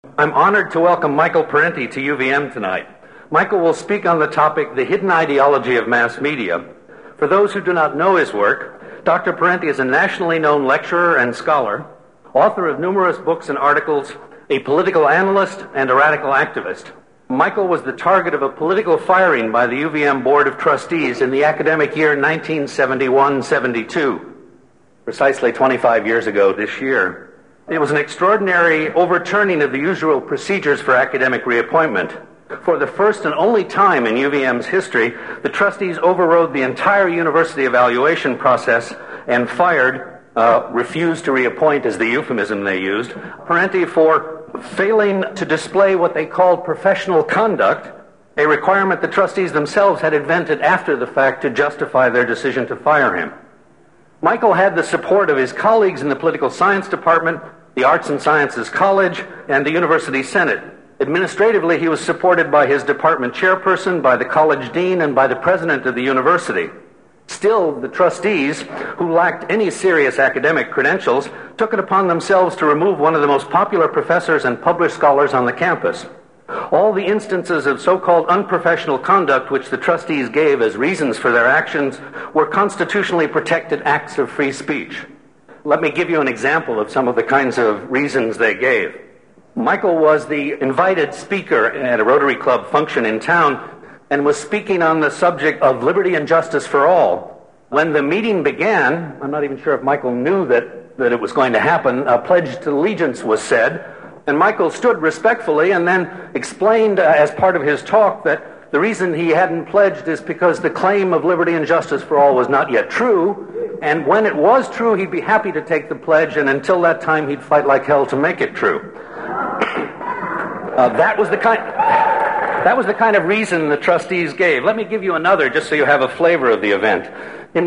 I'm honored to welcome Michael Parenti to UVM tonight. Michael will speak on the topic, The Hidden Ideology of Mass Media. For those who do not know his work, Dr. Parenti is a nationally known lecturer and scholar, author of numerous books and articles, a political analyst, and a radical activist. Michael was the target of a political firing by the UVM Board of Trustees in the academic year 1971-72, precisely 25 years ago this year. It was an extraordinary overturning of the usual procedures for academic reappointment. For the first and only time in UVM's history, the trustees overrode the entire university evaluation process and refused to reappoint, is the euphemism they used, Parenti for failing to display what they called professional conduct, a requirement the trustees themselves had invented after the fact to justify their decision to fire him. Michael had the support of his colleagues in the Political Science Department, the Arts and Sciences College, and the University Senate. Administratively, he was supported by his department chairperson, by the college dean, and by the president of the university. Still, the trustees, who lacked any serious academic credentials, took it upon themselves to remove one of the most popular professors and published scholars on the campus. All the instances of so-called unprofessional conduct which the trustees gave as reasons for their actions were constitutionally protected acts of free speech. Let me give you an example of some of the kinds of reasons they gave. Michael was the invited speaker at a Rotary Club function in town and was speaking on the subject of liberty and justice for all. When the meeting began, I'm not even sure if Michael knew that it was going to happen, a pledge to allegiance was said, and Michael stood respectfully and then explained as part of his talk that the reason he hadn't pledged is because the claim of liberty and justice for all was not yet true, and when it was true, he'd be happy to take the pledge, and until that time, he'd fight like hell to make it true. That was the kind of reason the trustees gave. Let me give you another, just so you have a flavor of the event. In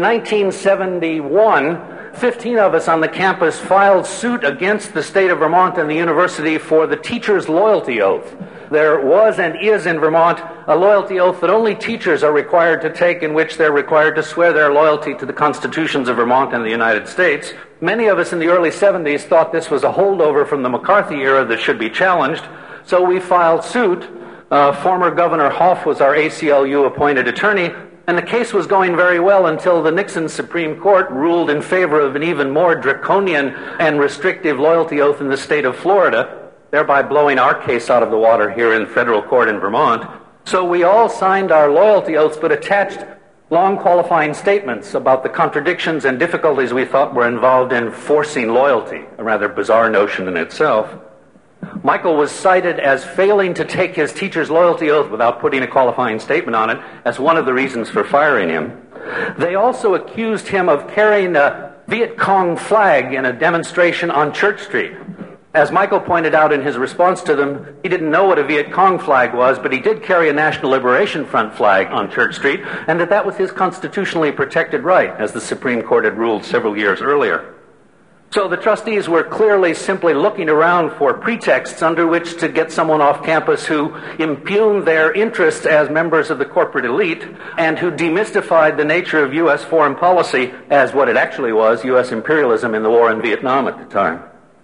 1971, 15 of us on the campus filed suit against the state of Vermont and the university for the teacher's loyalty oath. There was and is in Vermont a loyalty oath that only teachers are required to take, in which they're required to swear their loyalty to the constitutions of Vermont and the United States. Many of us in the early 70s thought this was a holdover from the McCarthy era that should be challenged, so we filed suit. Former Governor Hoff was our ACLU-appointed attorney, and the case was going very well until the Nixon Supreme Court ruled in favor of an even more draconian and restrictive loyalty oath in the state of Florida, thereby blowing our case out of the water here in federal court in Vermont. So we all signed our loyalty oaths, but attached long qualifying statements about the contradictions and difficulties we thought were involved in forcing loyalty, a rather bizarre notion in itself. Michael was cited as failing to take his teacher's loyalty oath without putting a qualifying statement on it as one of the reasons for firing him. They also accused him of carrying a Viet Cong flag in a demonstration on Church Street. As Michael pointed out in his response to them, he didn't know what a Viet Cong flag was, but he did carry a National Liberation Front flag on Church Street, and that was his constitutionally protected right, as the Supreme Court had ruled several years earlier. So the trustees were clearly simply looking around for pretexts under which to get someone off campus who impugned their interests as members of the corporate elite and who demystified the nature of U.S. foreign policy as what it actually was, U.S. imperialism in the war in Vietnam at the time.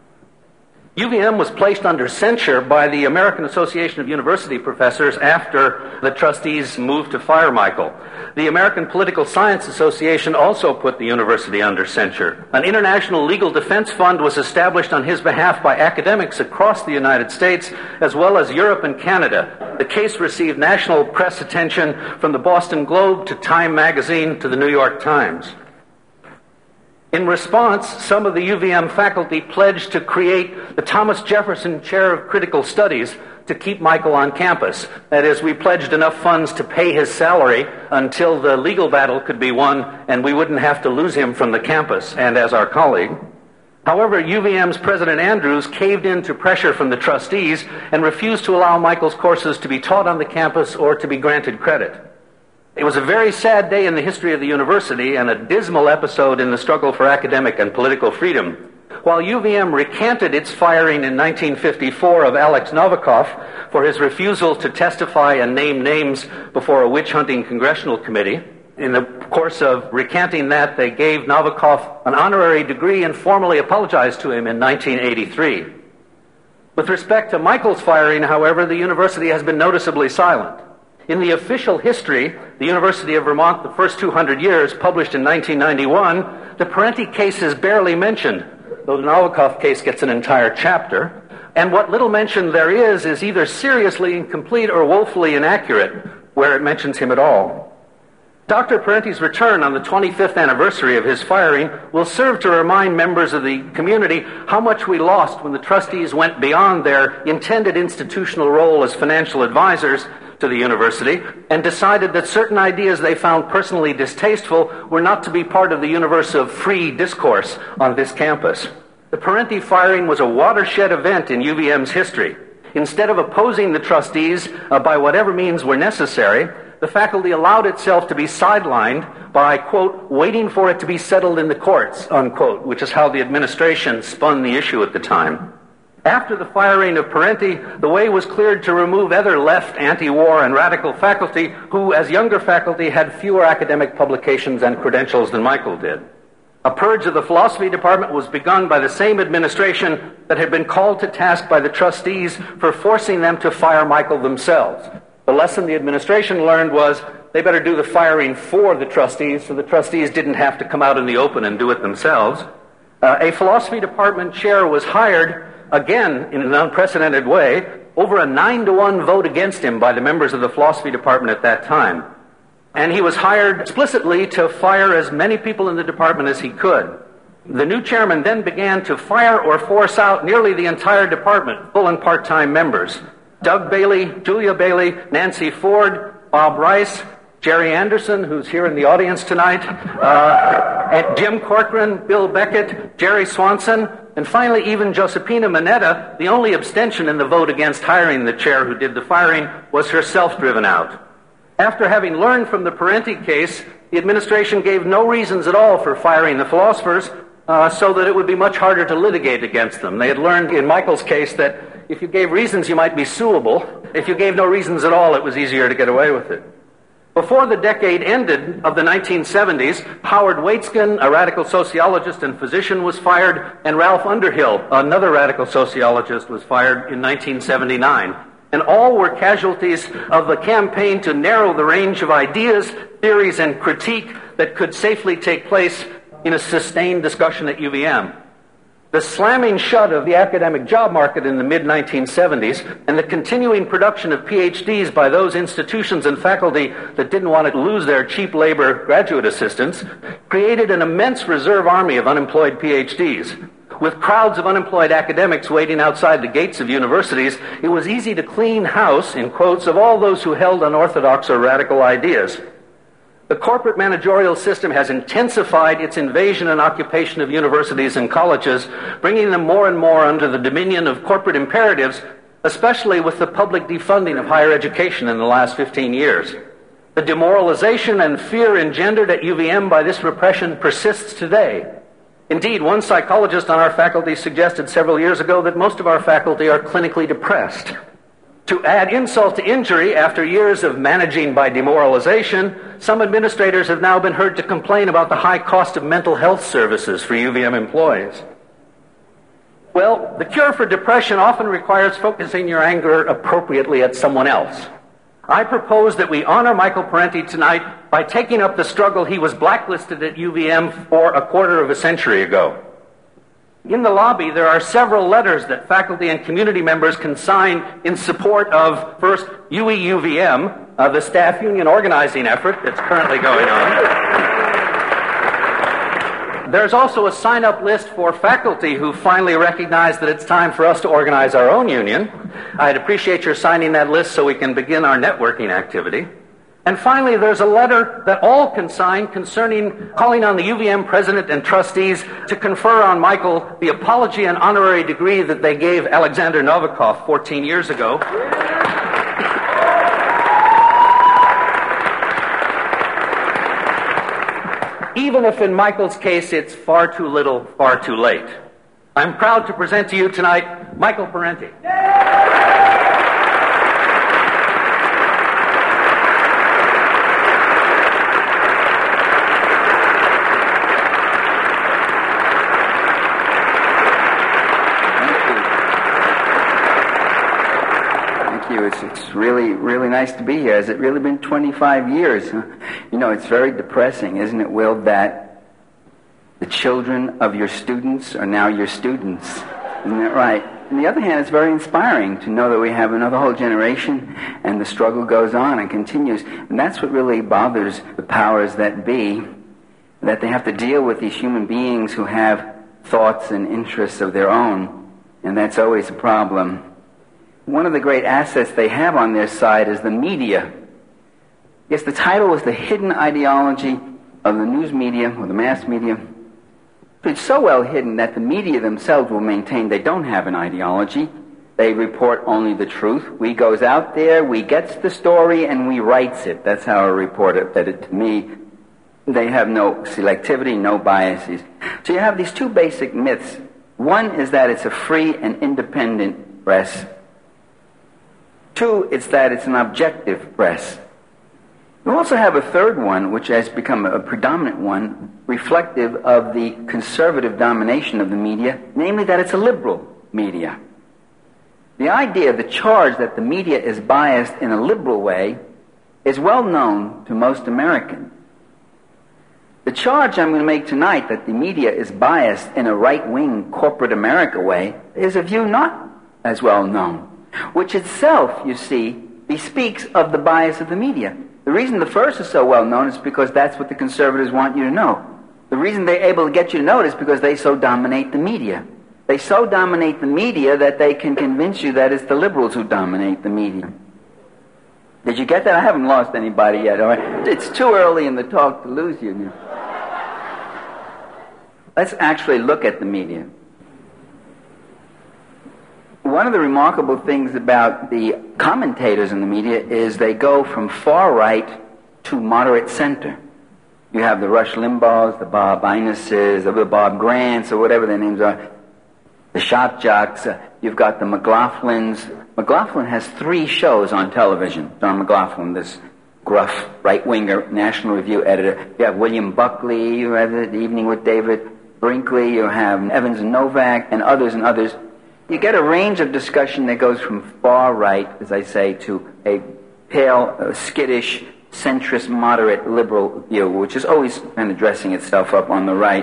UVM was placed under censure by the American Association of University Professors after the trustees moved to fire Michael. The American Political Science Association also put the university under censure. An international legal defense fund was established on his behalf by academics across the United States, as well as Europe and Canada. The case received national press attention from the Boston Globe to Time magazine to the New York Times. In response, some of the UVM faculty pledged to create the Thomas Jefferson Chair of Critical Studies to keep Michael on campus. That is, we pledged enough funds to pay his salary until the legal battle could be won and we wouldn't have to lose him from the campus and as our colleague. However, UVM's President Andrews caved in to pressure from the trustees and refused to allow Michael's courses to be taught on the campus or to be granted credit. It was a very sad day in the history of the university and a dismal episode in the struggle for academic and political freedom. While UVM recanted its firing in 1954 of Alex Novikov for his refusal to testify and name names before a witch-hunting congressional committee, in the course of recanting that, they gave Novikov an honorary degree and formally apologized to him in 1983. With respect to Michael's firing, however, the university has been noticeably silent. In the official history, the University of Vermont, the first 200 years, published in 1991, the Parenti case is barely mentioned, though the Novikov case gets an entire chapter. And what little mention there is either seriously incomplete or woefully inaccurate, where it mentions him at all. Dr. Parenti's return on the 25th anniversary of his firing will serve to remind members of the community how much we lost when the trustees went beyond their intended institutional role as financial advisors to the university and decided that certain ideas they found personally distasteful were not to be part of the universe of free discourse on this campus. The Parenti firing was a watershed event in UVM's history. Instead of opposing the trustees by whatever means were necessary, the faculty allowed itself to be sidelined by, quote, waiting for it to be settled in the courts, unquote, which is how the administration spun the issue at the time. After the firing of Parenti, the way was cleared to remove other left, anti-war, and radical faculty who, as younger faculty, had fewer academic publications and credentials than Michael did. A purge of the philosophy department was begun by the same administration that had been called to task by the trustees for forcing them to fire Michael themselves. The lesson the administration learned was they better do the firing for the trustees so the trustees didn't have to come out in the open and do it themselves. A philosophy department chair was hired, again in an unprecedented way, over a 9-to-1 vote against him by the members of the philosophy department at that time. And he was hired explicitly to fire as many people in the department as he could. The new chairman then began to fire or force out nearly the entire department, full and part-time members. Doug Bailey, Julia Bailey, Nancy Ford, Bob Rice, Jerry Anderson, who's here in the audience tonight, and Jim Corcoran, Bill Beckett, Jerry Swanson, and finally even Josephina Mineta, the only abstention in the vote against hiring the chair who did the firing, was herself driven out. After having learned from the Parenti case, the administration gave no reasons at all for firing the philosophers, so that it would be much harder to litigate against them. They had learned in Michael's case that if you gave reasons, you might be suable. If you gave no reasons at all, it was easier to get away with it. Before the decade ended of the 1970s, Howard Waitzkin, a radical sociologist and physician, was fired, and Ralph Underhill, another radical sociologist, was fired in 1979. And all were casualties of the campaign to narrow the range of ideas, theories, and critique that could safely take place in a sustained discussion at UVM. The slamming shut of the academic job market in the mid-1970s and the continuing production of PhDs by those institutions and faculty that didn't want to lose their cheap labor graduate assistants created an immense reserve army of unemployed PhDs. With crowds of unemployed academics waiting outside the gates of universities, it was easy to clean house, in quotes, of all those who held unorthodox or radical ideas. The corporate managerial system has intensified its invasion and occupation of universities and colleges, bringing them more and more under the dominion of corporate imperatives, especially with the public defunding of higher education in the last 15 years. The demoralization and fear engendered at UVM by this repression persists today. Indeed, one psychologist on our faculty suggested several years ago that most of our faculty are clinically depressed. To add insult to injury, after years of managing by demoralization, some administrators have now been heard to complain about the high cost of mental health services for UVM employees. Well, the cure for depression often requires focusing your anger appropriately at someone else. I propose that we honor Michael Parenti tonight by taking up the struggle he was blacklisted at UVM for a quarter of a century ago. In the lobby, there are several letters that faculty and community members can sign in support of, first, UVM, the staff union organizing effort that's currently going on. There's also a sign-up list for faculty who finally recognize that it's time for us to organize our own union. I'd appreciate your signing that list so we can begin our networking activity. And finally, there's a letter that all can sign concerning calling on the UVM president and trustees to confer on Michael the apology and honorary degree that they gave Alexander Novikov 14 years ago. Even if in Michael's case it's far too little, far too late. I'm proud to present to you tonight Michael Parenti. you. It's really, really nice to be here. Has it really been 25 years? You know, it's very depressing, isn't it, Will, that the children of your students are now your students. Isn't that right? On the other hand, it's very inspiring to know that we have another whole generation and the struggle goes on and continues. And that's what really bothers the powers that be, that they have to deal with these human beings who have thoughts and interests of their own. And that's always a problem. One of the great assets they have on their side is the media. Yes, the title was The Hidden Ideology of the News Media, or the Mass Media. It's so well hidden that the media themselves will maintain they don't have an ideology. They report only the truth. We goes out there, we gets the story, and we writes it. That's how a reporter said it to me. They have no selectivity, no biases. So you have these two basic myths. One is that it's a free and independent press. Two, it's that it's an objective press. You also have a third one, which has become a predominant one, reflective of the conservative domination of the media, namely that it's a liberal media. The idea, the charge that the media is biased in a liberal way is well known to most Americans. The charge I'm going to make tonight that the media is biased in a right-wing corporate America way is a view not as well known, which itself, you see, bespeaks of the bias of the media. The reason the first is so well known is because that's what the conservatives want you to know. The reason they're able to get you to know it is because they so dominate the media. They so dominate the media that they can convince you that it's the liberals who dominate the media. Did you get that? I haven't lost anybody yet. All right? It's too early in the talk to lose you. Let's actually look at the media. One of the remarkable things about the commentators in the media is they go from far right to moderate center. You have the Rush Limbaughs, the Bob Ines's, the Bob Grants, or whatever their names are, the shock jocks. You've got the McLaughlins. McLaughlin has 3 shows on television. John McLaughlin, this gruff right-winger National Review editor. You have William Buckley, you have The Evening with David Brinkley, you have Evans and Novak, and others and others. You get a range of discussion that goes from far right, as I say, to a pale, skittish, centrist, moderate, liberal view, which is always kind of dressing itself up on the right.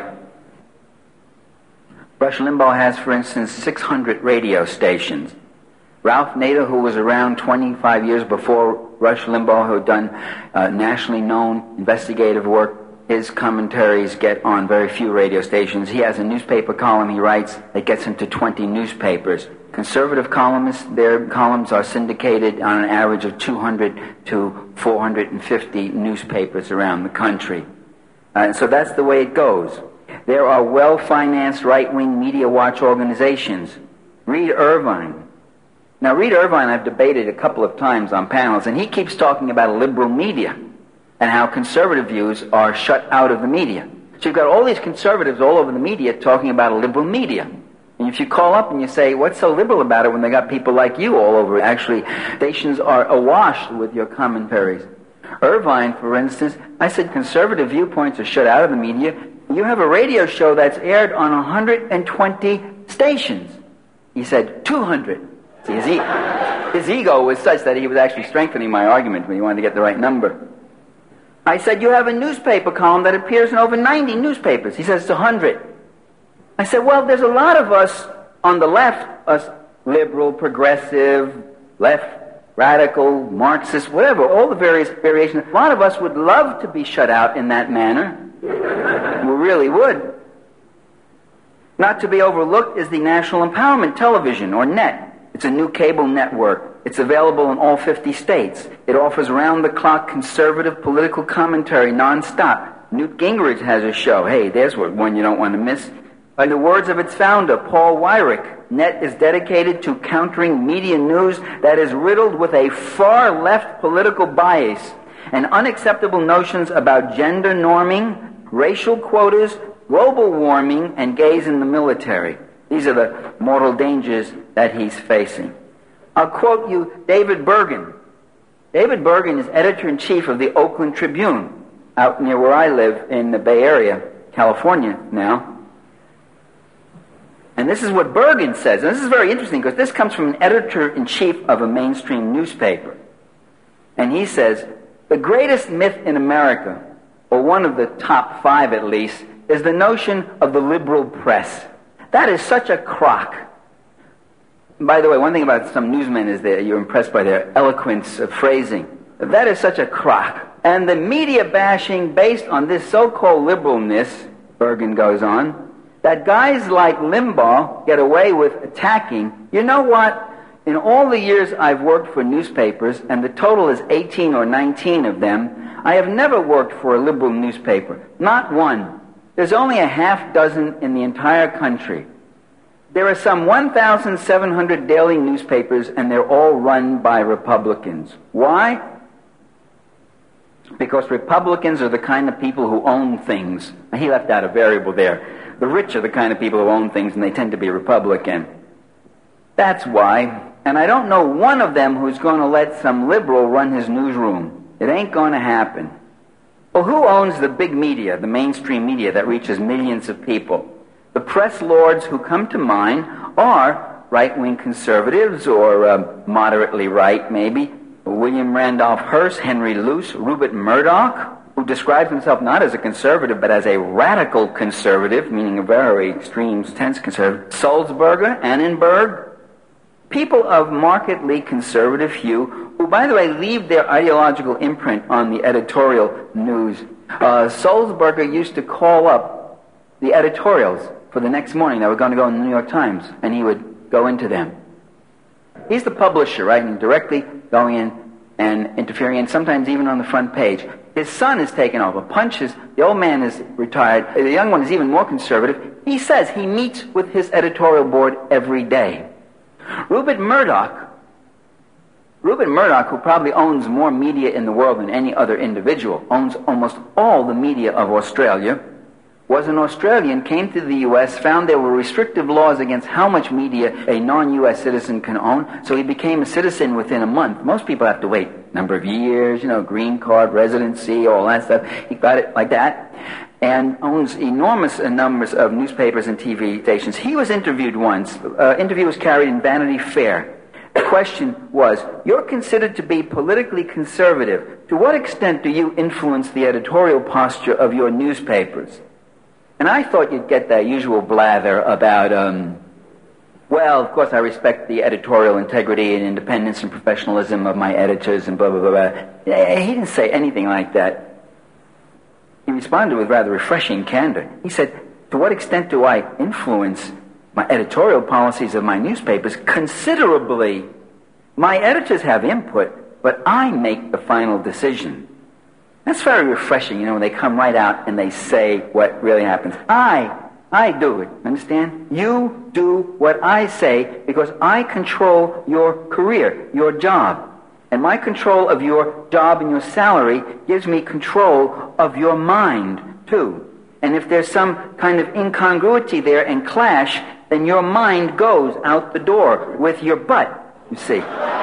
Rush Limbaugh has, for instance, 600 radio stations. Ralph Nader, who was around 25 years before Rush Limbaugh, who had done nationally known investigative work, his commentaries get on very few radio stations. He has a newspaper column he writes that gets into 20 newspapers. Conservative columnists, their columns are syndicated on an average of 200 to 450 newspapers around the country. So that's the way it goes. There are well-financed right-wing media watch organizations. Reed Irvine. Now, Reed Irvine I've debated a couple of times on panels, and he keeps talking about a liberal media and how conservative views are shut out of the media. So you've got all these conservatives all over the media talking about a liberal media. And if you call up and you say, what's so liberal about it when they got people like you all over? Actually, stations are awash with your commentaries. Irvine, for instance, I said conservative viewpoints are shut out of the media. You have a radio show that's aired on 120 stations. He said 200. See, his ego was such that he was actually strengthening my argument when he wanted to get the right number. I said, you have a newspaper column that appears in over 90 newspapers. He says it's 100. I said, well, there's a lot of us on the left, us liberal, progressive, left, radical, Marxist, whatever, all the various variations. A lot of us would love to be shut out in that manner. We really would. Not to be overlooked is the National Empowerment Television, or NET. It's a new cable network. It's available in all 50 states. It offers round-the-clock conservative political commentary non-stop. Newt Gingrich has a show. Hey, there's one you don't want to miss. In the words of its founder, Paul Weyrich, NET is dedicated to countering media news that is riddled with a far-left political bias and unacceptable notions about gender norming, racial quotas, global warming, and gays in the military. These are the mortal dangers that he's facing. I'll quote you David Bergen. David Bergen is editor-in-chief of the Oakland Tribune, out near where I live in the Bay Area, California now. And this is what Bergen says. And this is very interesting because this comes from an editor-in-chief of a mainstream newspaper. And he says, the greatest myth in America, or one of the top 5 at least, is the notion of the liberal press. That is such a crock. By the way, one thing about some newsmen is that you're impressed by their eloquence of phrasing. That is such a crock. And the media bashing based on this so-called liberalness, Bergen goes on, that guys like Limbaugh get away with attacking. You know what? In all the years I've worked for newspapers, and the total is 18 or 19 of them, I have never worked for a liberal newspaper. Not one. There's only a half dozen in the entire country. There are some 1,700 daily newspapers, and they're all run by Republicans. Why? Because Republicans are the kind of people who own things. He left out a variable there. The rich are the kind of people who own things, and they tend to be Republican. That's why. And I don't know one of them who's going to let some liberal run his newsroom. It ain't going to happen. Well, who owns the big media, the mainstream media that reaches millions of people? The press lords who come to mind are right-wing conservatives, or moderately right, maybe. William Randolph Hearst, Henry Luce, Rupert Murdoch, who describes himself not as a conservative, but as a radical conservative, meaning a very extreme, tense conservative. Sulzberger, Annenberg, people of markedly conservative hue, who, by the way, leave their ideological imprint on the editorial news. Sulzberger used to call up the editorials for the next morning that were going to go in the New York Times, and he would go into them. He's the publisher, right, and directly going in and interfering, and sometimes even on the front page. His son is taken over. The old man is retired. The young one is even more conservative. He says he meets with his editorial board every day. Rupert Murdoch, who probably owns more media in the world than any other individual, owns almost all the media of Australia, was an Australian, came to the U.S., found there were restrictive laws against how much media a non-U.S. citizen can own, so he became a citizen within a month. Most people have to wait a number of years, green card, residency, all that stuff. He got it like that, and owns enormous numbers of newspapers and TV stations. He was interviewed once. Interview was carried in Vanity Fair. The question was, you're considered to be politically conservative. To what extent do you influence the editorial posture of your newspapers? And I thought you'd get that usual blather about, well, of course I respect the editorial integrity and independence and professionalism of my editors and blah, blah, blah, blah. He didn't say anything like that. He responded with rather refreshing candor. He said, to what extent do I influence my editorial policies of my newspapers? Considerably. My editors have input, but I make the final decision. That's very refreshing, when they come right out and they say what really happens. I do it, understand? You do what I say because I control your career, your job. And my control of your job and your salary gives me control of your mind, too. And if there's some kind of incongruity there and clash, then your mind goes out the door with your butt, you see.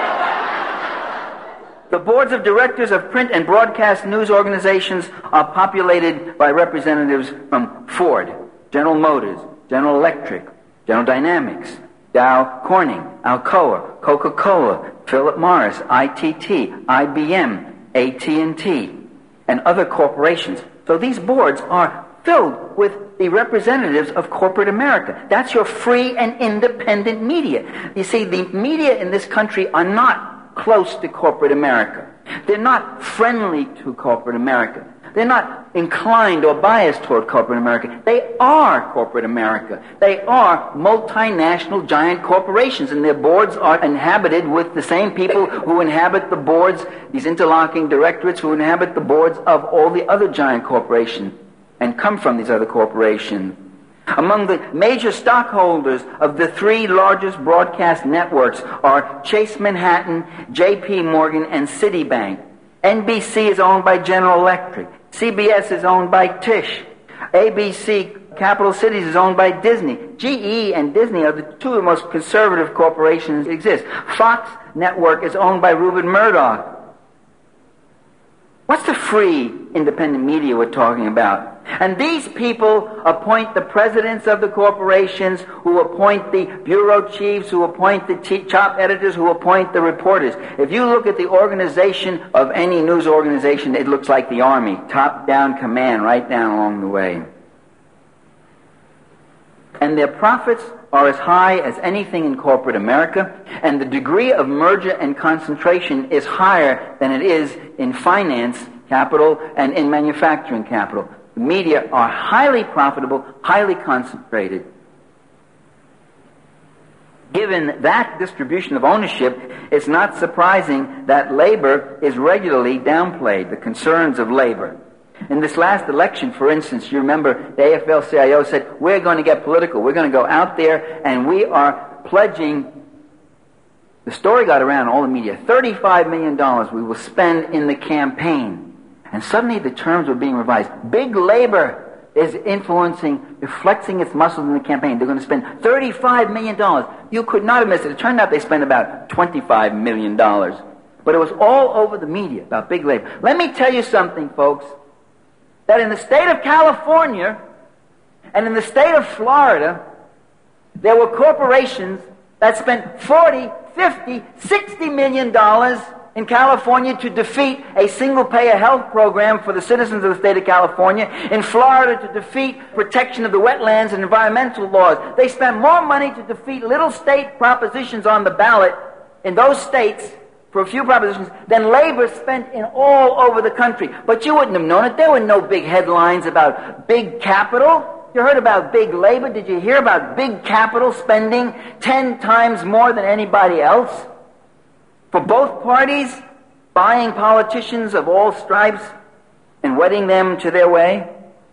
The boards of directors of print and broadcast news organizations are populated by representatives from Ford, General Motors, General Electric, General Dynamics, Dow Corning, Alcoa, Coca-Cola, Philip Morris, ITT, IBM, AT&T, and other corporations. So these boards are filled with the representatives of corporate America. That's your free and independent media. You see, the media in this country are not close to corporate America. They're not friendly to corporate America. They're not inclined or biased toward corporate America. They are corporate America. They are multinational giant corporations, and their boards are inhabited with the same people who inhabit the boards, these interlocking directorates who inhabit the boards of all the other giant corporations and come from these other corporations. Among the major stockholders of the 3 largest broadcast networks are Chase Manhattan, J.P. Morgan, and Citibank. NBC is owned by General Electric. CBS is owned by Tisch. ABC, Capital Cities, is owned by Disney. GE and Disney are the 2 most conservative corporations that exist. Fox Network is owned by Rupert Murdoch. What's the free, independent media we're talking about? And these people appoint the presidents of the corporations, who appoint the bureau chiefs, who appoint the top editors, who appoint the reporters. If you look at the organization of any news organization, it looks like the army. Top-down command, right down along the way. And their profits are as high as anything in corporate America, and the degree of merger and concentration is higher than it is in finance capital and in manufacturing capital. The media are highly profitable, highly concentrated. Given that distribution of ownership, it's not surprising that labor is regularly downplayed, the concerns of labor. In this last election, for instance, you remember the AFL-CIO said, we're going to get political. We're going to go out there and we are pledging, the story got around all the media, $35 million we will spend in the campaign. And suddenly the terms were being revised. Big labor is influencing, flexing its muscles in the campaign. They're going to spend $35 million. You could not have missed it. It turned out they spent about $25 million. But it was all over the media about big labor. Let me tell you something, folks. That in the state of California and in the state of Florida, there were corporations that spent $40, $50, $60 million in California to defeat a single-payer health program for the citizens of the state of California, in Florida to defeat protection of the wetlands and environmental laws. They spent more money to defeat little state propositions on the ballot in those states for a few propositions than labor spent in all over the country. But you wouldn't have known it. There were no big headlines about big capital. You heard about big labor. Did you hear about big capital spending 10 times more than anybody else? For both parties, buying politicians of all stripes and wedding them to their way?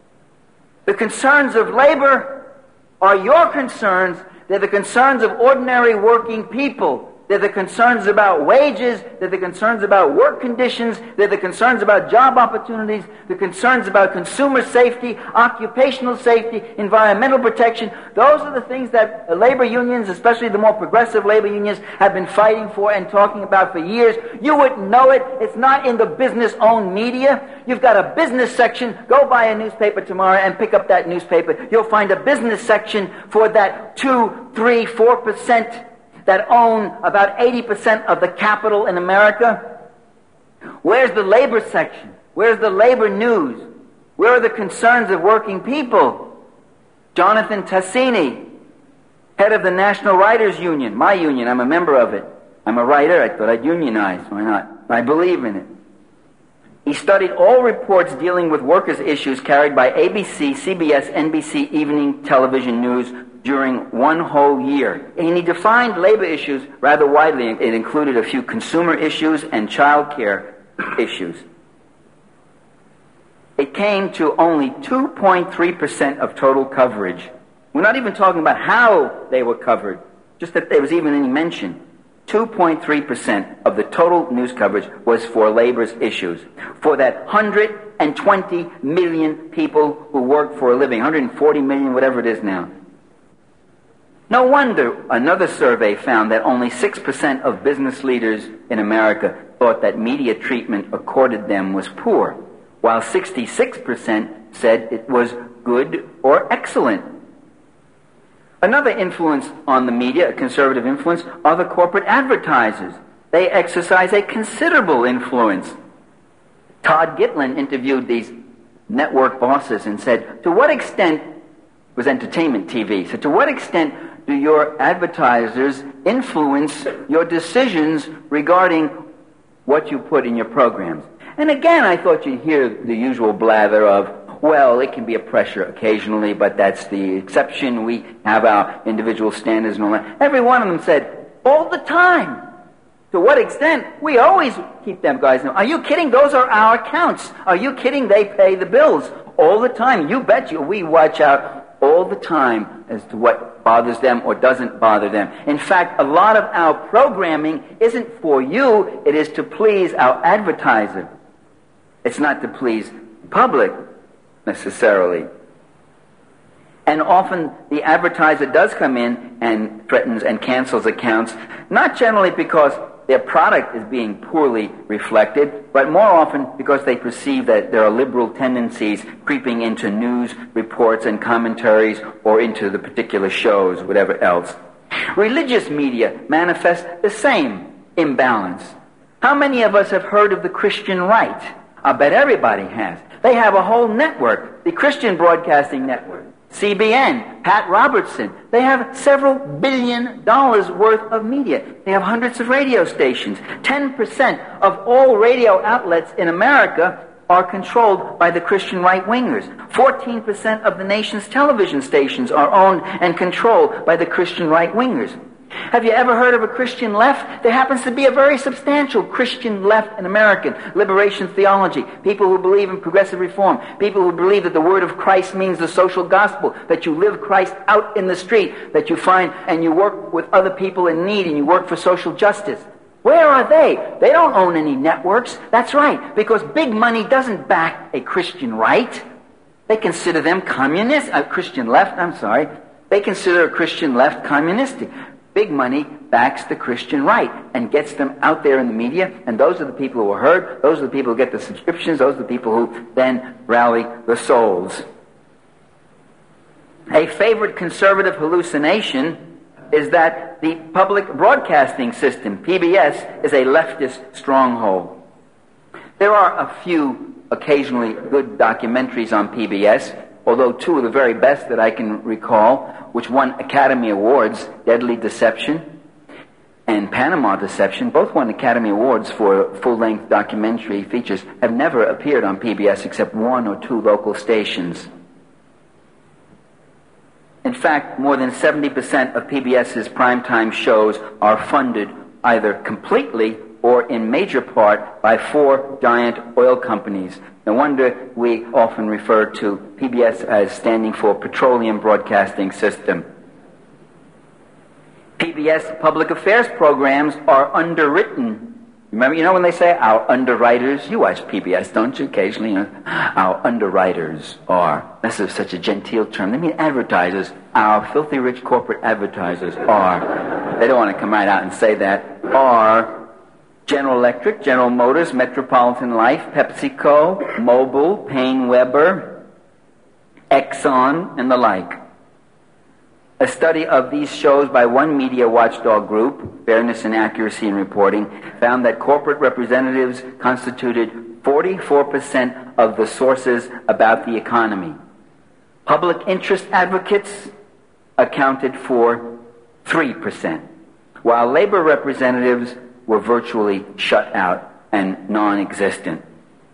The concerns of labor are your concerns. They're the concerns of ordinary working people. They're the concerns about wages. They're the concerns about work conditions. They're the concerns about job opportunities. The concerns about consumer safety, occupational safety, environmental protection. Those are the things that labor unions, especially the more progressive labor unions, have been fighting for and talking about for years. You wouldn't know it. It's not in the business-owned media. You've got a business section. Go buy a newspaper tomorrow and pick up that newspaper. You'll find a business section for that 2, 3, 4% that own about 80% of the capital in America. Where's the labor section? Where's the labor news? Where are the concerns of working people? Jonathan Tassini, head of the National Writers Union, my union, I'm a member of it. I'm a writer, I thought I'd unionize, why not? I believe in it. He studied all reports dealing with workers' issues carried by ABC, CBS, NBC Evening Television News during one whole year. And he defined labor issues rather widely. It included a few consumer issues and child care issues. It came to only 2.3% of total coverage. We're not even talking about how they were covered, just that there was even any mention. 2.3% of the total news coverage was for labor's issues. For that 120 million people who work for a living, 140 million, whatever it is now. No wonder another survey found that only 6% of business leaders in America thought that media treatment accorded them was poor, while 66% said it was good or excellent. Another influence on the media, a conservative influence, are the corporate advertisers. They exercise a considerable influence. Todd Gitlin interviewed these network bosses and said, to what extent, it was entertainment TV, so to what extent do your advertisers influence your decisions regarding what you put in your programs? And again, I thought you'd hear the usual blather of, well, it can be a pressure occasionally, but that's the exception. We have our individual standards and all that. Every one of them said, all the time. To what extent? We always keep them guys. Are you kidding? Those are our accounts. Are you kidding? They pay the bills all the time. You bet you. We watch out all the time as to what bothers them or doesn't bother them. In fact, a lot of our programming isn't for you. It is to please our advertiser. It's not to please the public necessarily. And often the advertiser does come in and threatens and cancels accounts, not generally because their product is being poorly reflected, but more often because they perceive that there are liberal tendencies creeping into news reports and commentaries or into the particular shows, whatever else. Religious media manifest the same imbalance. How many of us have heard of the Christian Right? I bet everybody has. They have a whole network, the Christian Broadcasting Network, CBN, Pat Robertson. They have several $1 billion worth of media. They have hundreds of radio stations. 10% of all radio outlets in America are controlled by the Christian right-wingers. 14% of the nation's television stations are owned and controlled by the Christian right-wingers. Have you ever heard of a Christian left? There happens to be a very substantial Christian left in American liberation theology. People who believe in progressive reform. People who believe that the word of Christ means the social gospel. That you live Christ out in the street. That you find and you work with other people in need and you work for social justice. Where are they? They don't own any networks. That's right. Because big money doesn't back a Christian right. They consider them communist. A Christian left, I'm sorry. They consider a Christian left communistic. Big money backs the Christian right and gets them out there in the media, and those are the people who are heard, those are the people who get the subscriptions, those are the people who then rally the souls. A favorite conservative hallucination is that the public broadcasting system, PBS, is a leftist stronghold. There are a few occasionally good documentaries on PBS, although two of the very best that I can recall, which won Academy Awards, Deadly Deception and Panama Deception, both won Academy Awards for full-length documentary features, have never appeared on PBS except one or two local stations. In fact, more than 70% of PBS's primetime shows are funded either completely or in major part by 4 giant oil companies. No wonder we often refer to PBS as standing for Petroleum Broadcasting System. PBS public affairs programs are underwritten. Remember, you know when they say our underwriters? You watch PBS, don't you, occasionally? You know, our underwriters are. This is such a genteel term. They mean advertisers. Our filthy rich corporate advertisers are. They don't want to come right out and say that. Are General Electric, General Motors, Metropolitan Life, PepsiCo, Mobil, Paine-Webber, Exxon, and the like. A study of these shows by one media watchdog group, Fairness and Accuracy in Reporting, found that corporate representatives constituted 44% of the sources about the economy. Public interest advocates accounted for 3%, while labor representatives were virtually shut out and non-existent.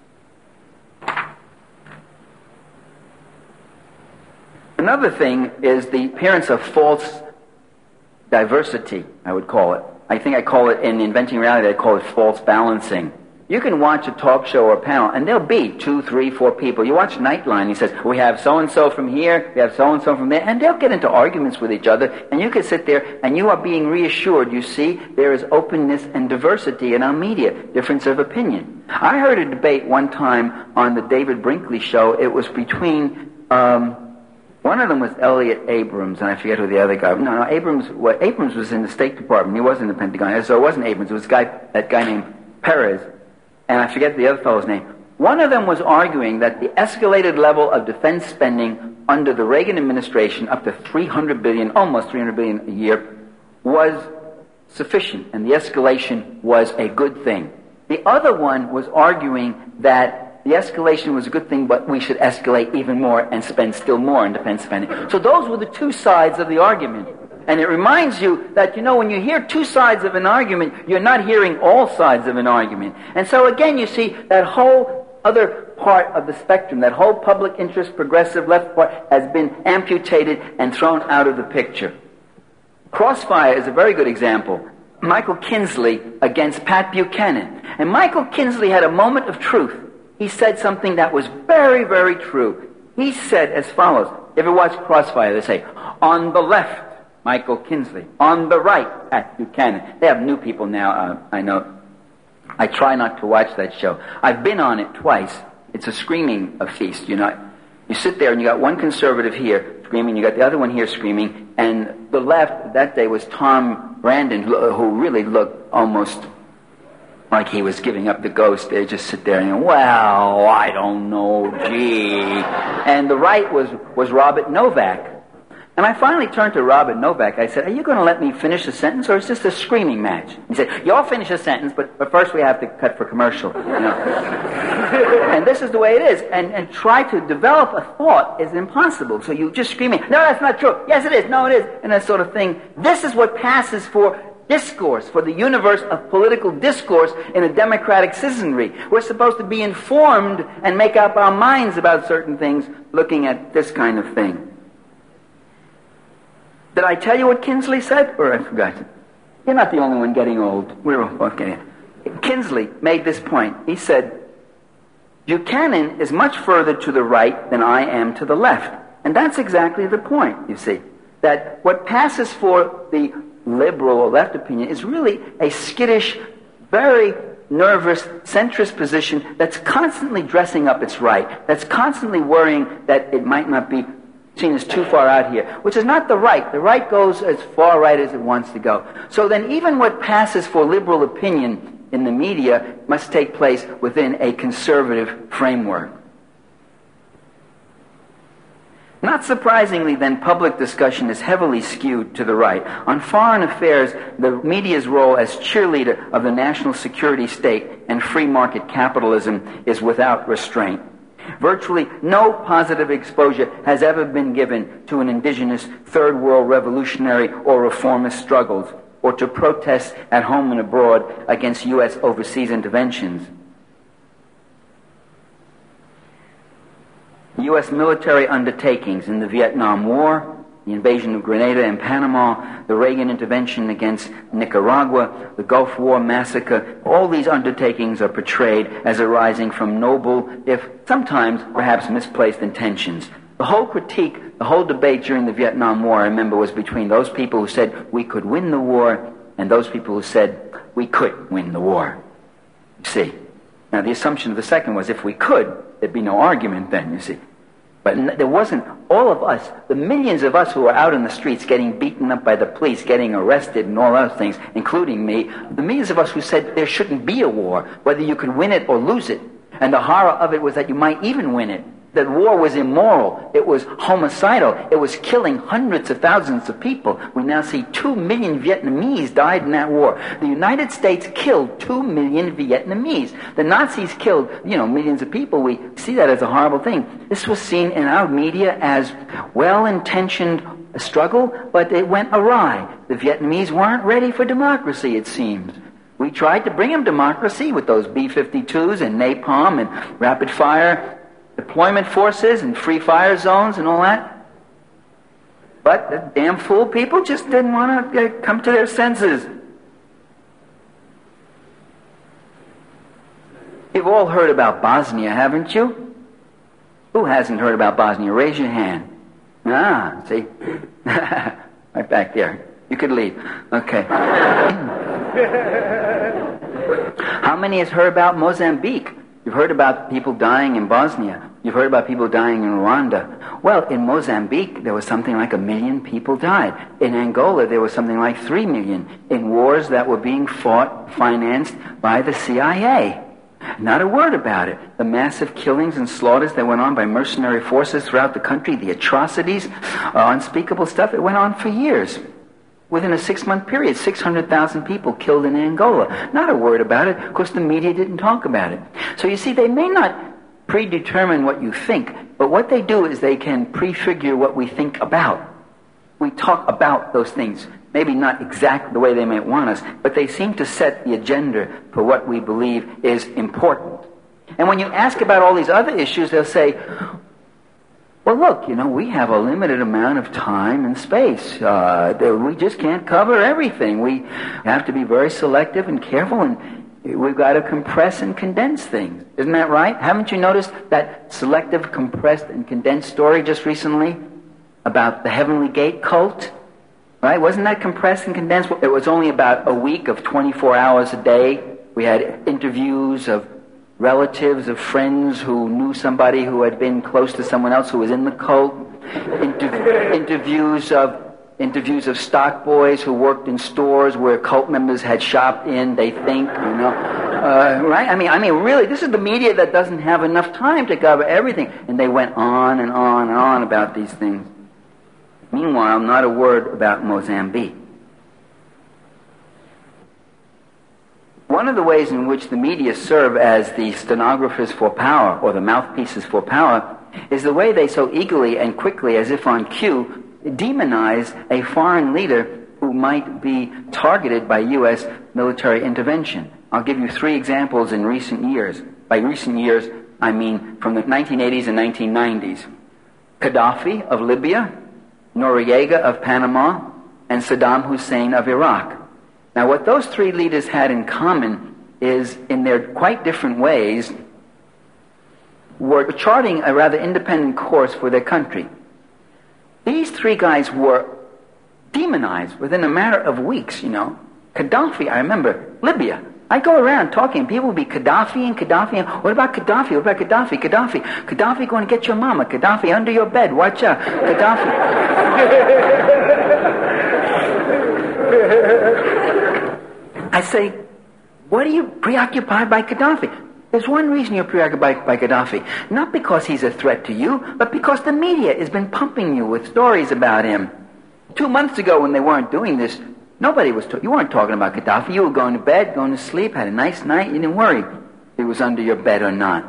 Another thing is the appearance of false diversity, I would call it. I think I call it, in Inventing Reality, I call it false balancing. You can watch a talk show or a panel, and there'll be 2, 3, 4 people. You watch Nightline, he says, we have so-and-so from here, we have so-and-so from there, and they'll get into arguments with each other, and you can sit there, and you are being reassured. You see, there is openness and diversity in our media, difference of opinion. I heard a debate one time on the David Brinkley show. It was between, one of them was Elliot Abrams, and I forget who the other guy was. No, Abrams was in the State Department. He was in the Pentagon, so it wasn't Abrams. It was that guy named Perez. And I forget the other fellow's name. One of them was arguing that the escalated level of defense spending under the Reagan administration, up to $300 billion, almost $300 billion a year, was sufficient, and the escalation was a good thing. The other one was arguing that the escalation was a good thing, but we should escalate even more and spend still more in defense spending. So those were the two sides of the argument. And it reminds you that, when you hear two sides of an argument, you're not hearing all sides of an argument. And so again, you see that whole other part of the spectrum, that whole public interest, progressive left part, has been amputated and thrown out of the picture. Crossfire is a very good example. Michael Kinsley against Pat Buchanan. And Michael Kinsley had a moment of truth. He said something that was very, very true. He said as follows. If you watch Crossfire, they say, on the left, Michael Kinsley. On the right, Pat Buchanan. They have new people now, I know. I try not to watch that show. I've been on it twice. It's a screaming feast, You sit there and you got one conservative here screaming, you got the other one here screaming, and the left that day was Tom Brandon, who really looked almost like he was giving up the ghost. They just sit there and, well, I don't know, gee. And the right was Robert Novak. And I finally turned to Robert Novak. I said, are you going to let me finish the sentence, or is this a screaming match? He said, you'll finish the sentence, but first we have to cut for commercial. You know? And this is the way it is. And try to develop a thought is impossible. So you just screaming, no, that's not true. Yes, it is. No, it is. And that sort of thing. This is what passes for discourse, for the universe of political discourse in a democratic citizenry. We're supposed to be informed and make up our minds about certain things looking at this kind of thing. Did I tell you what Kinsley said? Or I forgot. You're not the only one getting old. We're all okay. Kinsley made this point. He said, Buchanan is much further to the right than I am to the left. And that's exactly the point, you see. That what passes for the liberal or left opinion is really a skittish, very nervous, centrist position that's constantly dressing up its right, that's constantly worrying that it might not be seen as too far out here, which is not the right. The right goes as far right as it wants to go. So then even what passes for liberal opinion in the media must take place within a conservative framework. Not surprisingly, then, public discussion is heavily skewed to the right. On foreign affairs, the media's role as cheerleader of the national security state and free market capitalism is without restraint. Virtually no positive exposure has ever been given to an indigenous third world revolutionary or reformist struggles, or to protests at home and abroad against U.S. overseas interventions. U.S. military undertakings in the Vietnam War, the invasion of Grenada and Panama, the Reagan intervention against Nicaragua, the Gulf War massacre, all these undertakings are portrayed as arising from noble, if sometimes perhaps misplaced intentions. The whole critique, the whole debate during the Vietnam War, I remember, was between those people who said we could win the war and those people who said we could win the war. You see. Now the assumption of the second was if we could, there'd be no argument then, you see. But there wasn't. All of us, the millions of us who were out in the streets getting beaten up by the police, getting arrested and all other things, including me, the millions of us who said there shouldn't be a war, whether you could win it or lose it. And the horror of it was that you might even win it. That war was immoral. It was homicidal. It was killing hundreds of thousands of people. We now see 2 million Vietnamese died in that war. The United States killed 2 million Vietnamese. The Nazis killed, millions of people. We see that as a horrible thing. This was seen in our media as well-intentioned struggle, but it went awry. The Vietnamese weren't ready for democracy, it seems. We tried to bring them democracy with those B-52s and napalm and rapid-fire deployment forces and free fire zones and all that. But the damn fool people just didn't want to come to their senses. You've all heard about Bosnia, haven't you? Who hasn't heard about Bosnia? Raise your hand. Ah, see? Right back there. You could leave. Okay. How many has heard about Mozambique? You've heard about people dying in Bosnia. You've heard about people dying in Rwanda. Well, in Mozambique, there was something like 1 million people died. In Angola, there was something like 3 million in wars that were being fought, financed by the CIA. Not a word about it. The massive killings and slaughters that went on by mercenary forces throughout the country, the atrocities, unspeakable stuff, it went on for years. Within a 6-month period, 600,000 people killed in Angola. Not a word about it. Of course, the media didn't talk about it. So you see, they may not predetermine what you think, but what they do is they can prefigure what we think about. We talk about those things. Maybe not exactly the way they might want us, but they seem to set the agenda for what we believe is important. And when you ask about all these other issues, they'll say, well, look, we have a limited amount of time and space. We just can't cover everything. We have to be very selective and careful, and we've got to compress and condense things. Isn't that right? Haven't you noticed that selective, compressed, and condensed story just recently about the Heavenly Gate cult? Right? Wasn't that compressed and condensed? It was only about a week of 24 hours a day. We had interviews of relatives, of friends who knew somebody who had been close to someone else who was in the cult. Interviews of stock boys who worked in stores where cult members had shopped in, they think, Right? I mean, really, this is the media that doesn't have enough time to cover everything. And they went on and on and on about these things. Meanwhile, not a word about Mozambique. One of the ways in which the media serve as the stenographers for power, or the mouthpieces for power, is the way they so eagerly and quickly, as if on cue, demonize a foreign leader who might be targeted by U.S. military intervention. I'll give you 3 examples in recent years. By recent years, I mean from the 1980s and 1990s. Gaddafi of Libya, Noriega of Panama, and Saddam Hussein of Iraq. Now, what those 3 leaders had in common is, in their quite different ways, were charting a rather independent course for their country. These 3 guys were demonized within a matter of weeks, Gaddafi, I remember, Libya. I go around talking, people would be Gaddafi, and what about Gaddafi? What about Gaddafi? Gaddafi going to get your mama. Gaddafi under your bed. Watch out. Gaddafi. I say, what are you preoccupied by Gaddafi? There's one reason you're preoccupied by Gaddafi. Not because he's a threat to you, but because the media has been pumping you with stories about him. 2 months ago, when they weren't doing this, you weren't talking about Gaddafi. You were going to bed, going to sleep, had a nice night. You didn't worry if he was under your bed or not.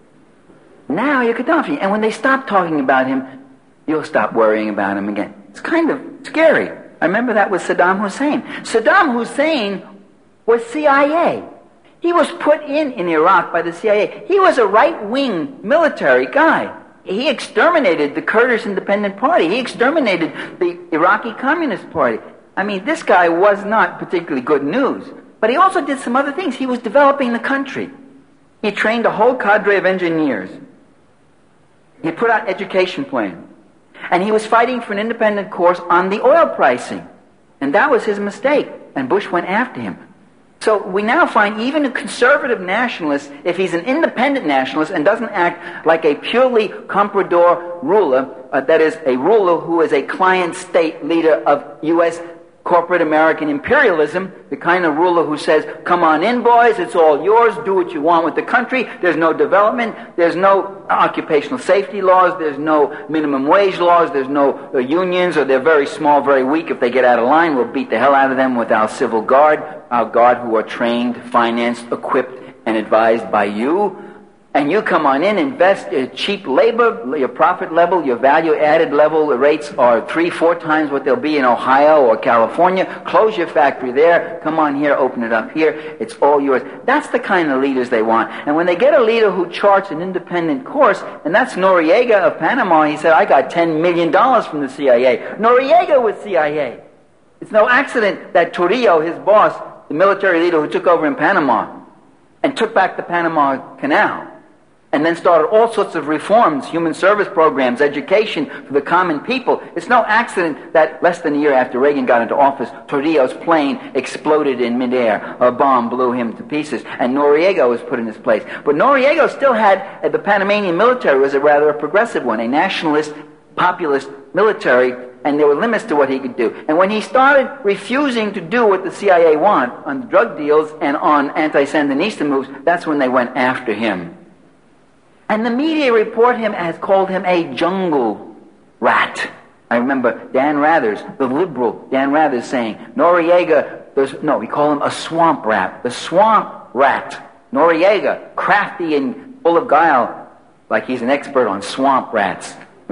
Now you're Gaddafi. And when they stop talking about him, you'll stop worrying about him again. It's kind of scary. I remember that with Saddam Hussein. Saddam Hussein was CIA. He was put in Iraq by the CIA. He was a right-wing military guy. He exterminated the Kurdish Independent Party. He exterminated the Iraqi Communist Party. I mean, this guy was not particularly good news. But he also did some other things. He was developing the country. He trained a whole cadre of engineers. He put out education plans. And he was fighting for an independent course on the oil pricing. And that was his mistake. And Bush went after him. So we now find even a conservative nationalist, if he's an independent nationalist and doesn't act like a purely comprador ruler, that is, a ruler who is a client state leader of U.S. corporate American imperialism, the kind of ruler who says, come on in, boys, it's all yours, do what you want with the country, there's no development, there's no occupational safety laws, there's no minimum wage laws, there's no unions, or they're very small, very weak. If they get out of line, we'll beat the hell out of them with our civil guard, our guard who are trained, financed, equipped, and advised by you. And you come on in, invest cheap labor, your profit level, your value-added level, the rates are 3-4 times what they'll be in Ohio or California. Close your factory there. Come on here, open it up here. It's all yours. That's the kind of leaders they want. And when they get a leader who charts an independent course, and that's Noriega of Panama, he said, I got $10 million from the CIA. Noriega was CIA. It's no accident that Trujillo, his boss, the military leader who took over in Panama and took back the Panama Canal, and then started all sorts of reforms, human service programs, education for the common people. It's no accident that less than a year after Reagan got into office, Trujillo's plane exploded in midair. A bomb blew him to pieces, and Noriega was put in his place. But Noriega still had, the Panamanian military was a rather progressive one, a nationalist, populist military, and there were limits to what he could do. And when he started refusing to do what the CIA want on drug deals and on anti-Sandinista moves, that's when they went after him. And the media called him a jungle rat. I remember Dan Rathers, the liberal Dan Rathers, saying, Noriega, we call him a swamp rat. The swamp rat. Noriega, crafty and full of guile, like he's an expert on swamp rats.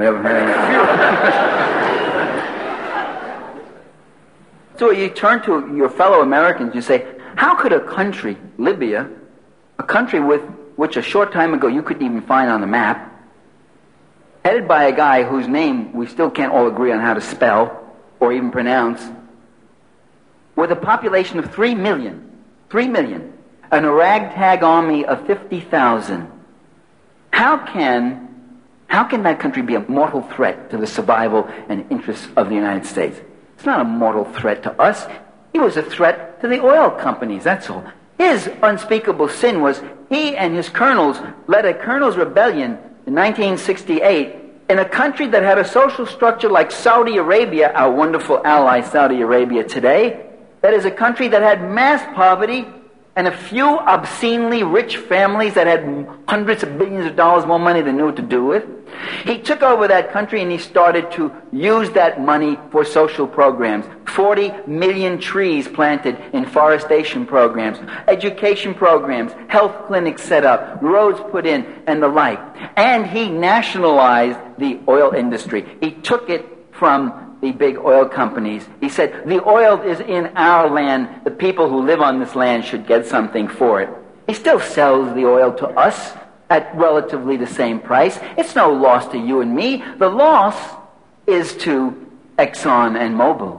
So you turn to your fellow Americans, you say, how could a country, Libya, a country which a short time ago you couldn't even find on the map, headed by a guy whose name we still can't all agree on how to spell or even pronounce, with a population of 3 million, and a ragtag army of 50,000, how can that country be a mortal threat to the survival and interests of the United States? It's not a mortal threat to us. He was a threat to the oil companies, that's all. His unspeakable sin was he and his colonels led a colonels' rebellion in 1968 in a country that had a social structure like Saudi Arabia, our wonderful ally Saudi Arabia today. That is a country that had mass poverty, and a few obscenely rich families that had hundreds of billions of dollars more money than knew what to do with. He took over that country and he started to use that money for social programs. 40 million trees planted in forestation programs, education programs, health clinics set up, roads put in, and the like. And he nationalized the oil industry. He took it from the big oil companies. He said, the oil is in our land. The people who live on this land should get something for it. He still sells the oil to us at relatively the same price. It's no loss to you and me. The loss is to Exxon and Mobil.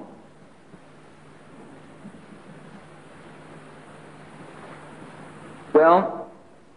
Well,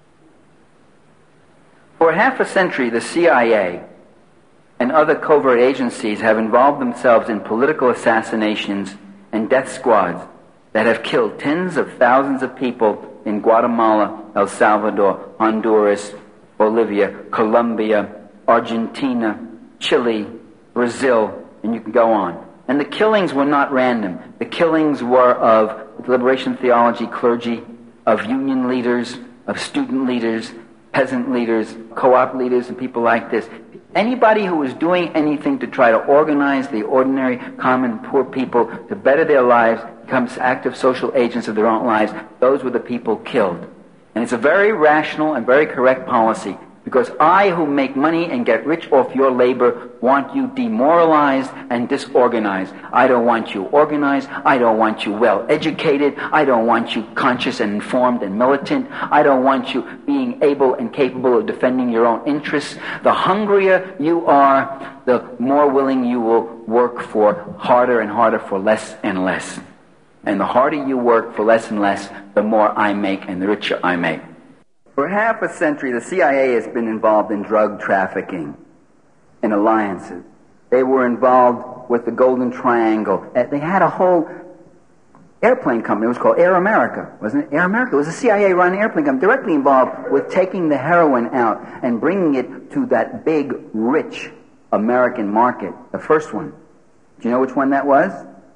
for half a century, the CIA and other covert agencies have involved themselves in political assassinations and death squads that have killed tens of thousands of people in Guatemala, El Salvador, Honduras, Bolivia, Colombia, Argentina, Chile, Brazil, and you can go on. And the killings were not random. The killings were of liberation theology clergy, of union leaders, of student leaders, peasant leaders, co-op leaders, and people like this. Anybody who was doing anything to try to organize the ordinary, common, poor people to better their lives, become active social agents of their own lives, those were the people killed. And it's a very rational and very correct policy, because I, who make money and get rich off your labor, want you demoralized and disorganized. I don't want you organized. I don't want you well educated. I don't want you conscious and informed and militant. I don't want you being able and capable of defending your own interests. The hungrier you are, the more willing you will work for harder and harder for less and less. And the harder you work for less and less, the more I make and the richer I make. For half a century, the CIA has been involved in drug trafficking and alliances. They were involved with the Golden Triangle. They had a whole airplane company. It was called Air America, wasn't it? Air America. It was a CIA-run airplane company directly involved with taking the heroin out and bringing it to that big, rich American market, the first one. Do you know which one that was?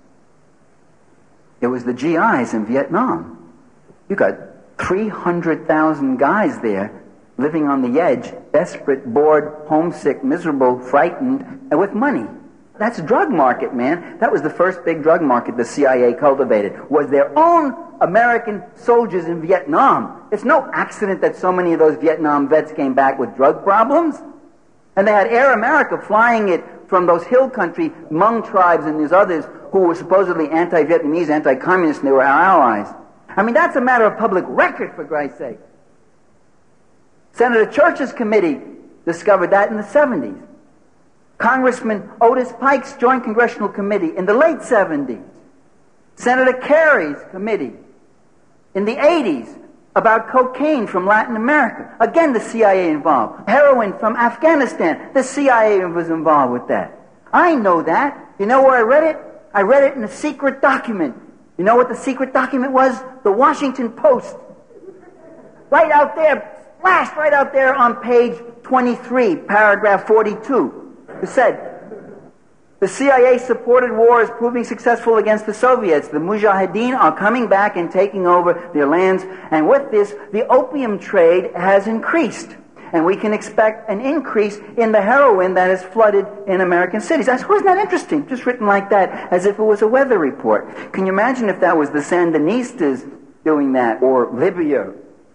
It was the GIs in Vietnam. You got 300,000 guys there living on the edge, desperate, bored, homesick, miserable, frightened, and with money. That's a drug market, man. That was the first big drug market the CIA cultivated, was their own American soldiers in Vietnam. It's no accident that so many of those Vietnam vets came back with drug problems. And they had Air America flying it from those hill country Hmong tribes and these others who were supposedly anti-Vietnamese, anti-communist, and they were our allies. I mean, that's a matter of public record, for Christ's sake. Senator Church's committee discovered that in the 70s. Congressman Otis Pike's Joint Congressional Committee in the late 70s. Senator Kerry's committee in the 80s about cocaine from Latin America. Again, the CIA involved. Heroin from Afghanistan. The CIA was involved with that. I know that. You know where I read it? I read it in a secret document. You know what the secret document was? The Washington Post. Right out there, flashed right out there on page 23, paragraph 42. It said, the CIA-supported war is proving successful against the Soviets. The Mujahideen are coming back and taking over their lands. And with this, the opium trade has increased. And we can expect an increase in the heroin that has flooded in American cities. Wasn't that interesting? Just written like that, as if it was a weather report. Can you imagine if that was the Sandinistas doing that, or Libya,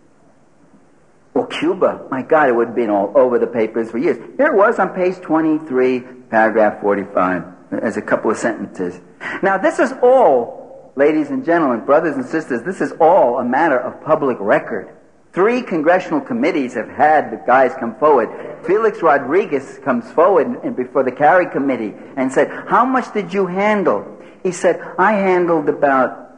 or Cuba? My God, it would have been all over the papers for years. Here it was on page 23, paragraph 45, as a couple of sentences. Now, this is all, ladies and gentlemen, brothers and sisters, this is all a matter of public record. 3 congressional committees have had the guys come forward. Felix Rodriguez comes forward and before the Kerry committee and said, how much did you handle? He said, I handled about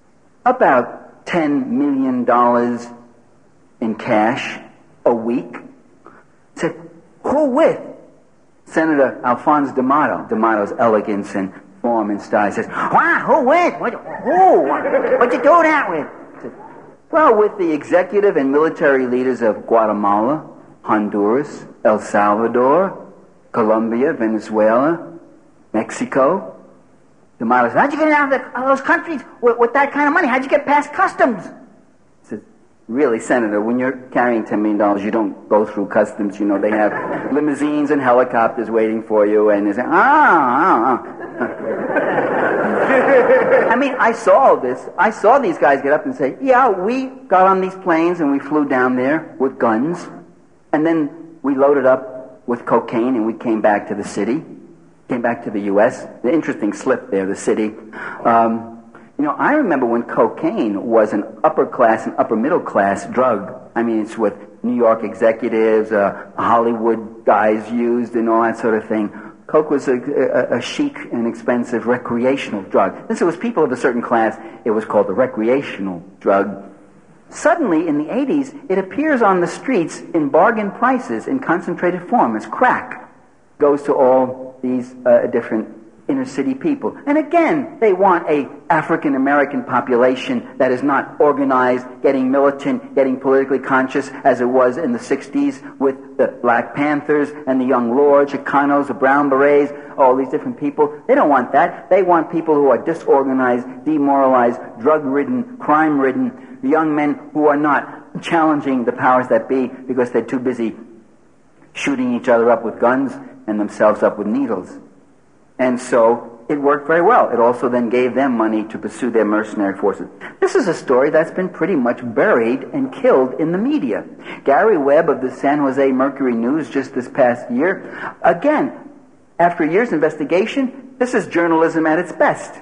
$10 million in cash a week. He said, who with? Senator Alphonse D'Amato. D'Amato's elegance and form and style. He says, wow, who with? What'd you do that with? Well, with the executive and military leaders of Guatemala, Honduras, El Salvador, Colombia, Venezuela, Mexico. D'Amato said, how'd you get out of those countries with that kind of money? How'd you get past customs? Really, Senator, when you're carrying $10 million, you don't go through customs. You know, they have limousines and helicopters waiting for you, and they say, I mean, I saw all this. I saw these guys get up and say, yeah, we got on these planes and we flew down there with guns, and then we loaded up with cocaine and we came back to the city, came back to the U.S. The interesting slip there, the city. You know, I remember when cocaine was an upper class and upper middle class drug. I mean, it's what New York executives, Hollywood guys used and all that sort of thing. Coke was a chic and expensive recreational drug. Since it was people of a certain class, it was called the recreational drug. Suddenly, in the 80s, it appears on the streets in bargain prices in concentrated form as crack. Goes to all these different inner city people. And again, they want a African American population that is not organized, getting militant, getting politically conscious as it was in the 60s with the Black Panthers and the Young Lords, Chicanos, the Brown Berets, all these different people. They don't want that. They want people who are disorganized, demoralized, drug-ridden, crime-ridden, young men who are not challenging the powers that be because they're too busy shooting each other up with guns and themselves up with needles. And so it worked very well. It also then gave them money to pursue their mercenary forces. This is a story that's been pretty much buried and killed in the media. Gary Webb of the San Jose Mercury News just this past year, again, after a year's investigation, this is journalism at its best.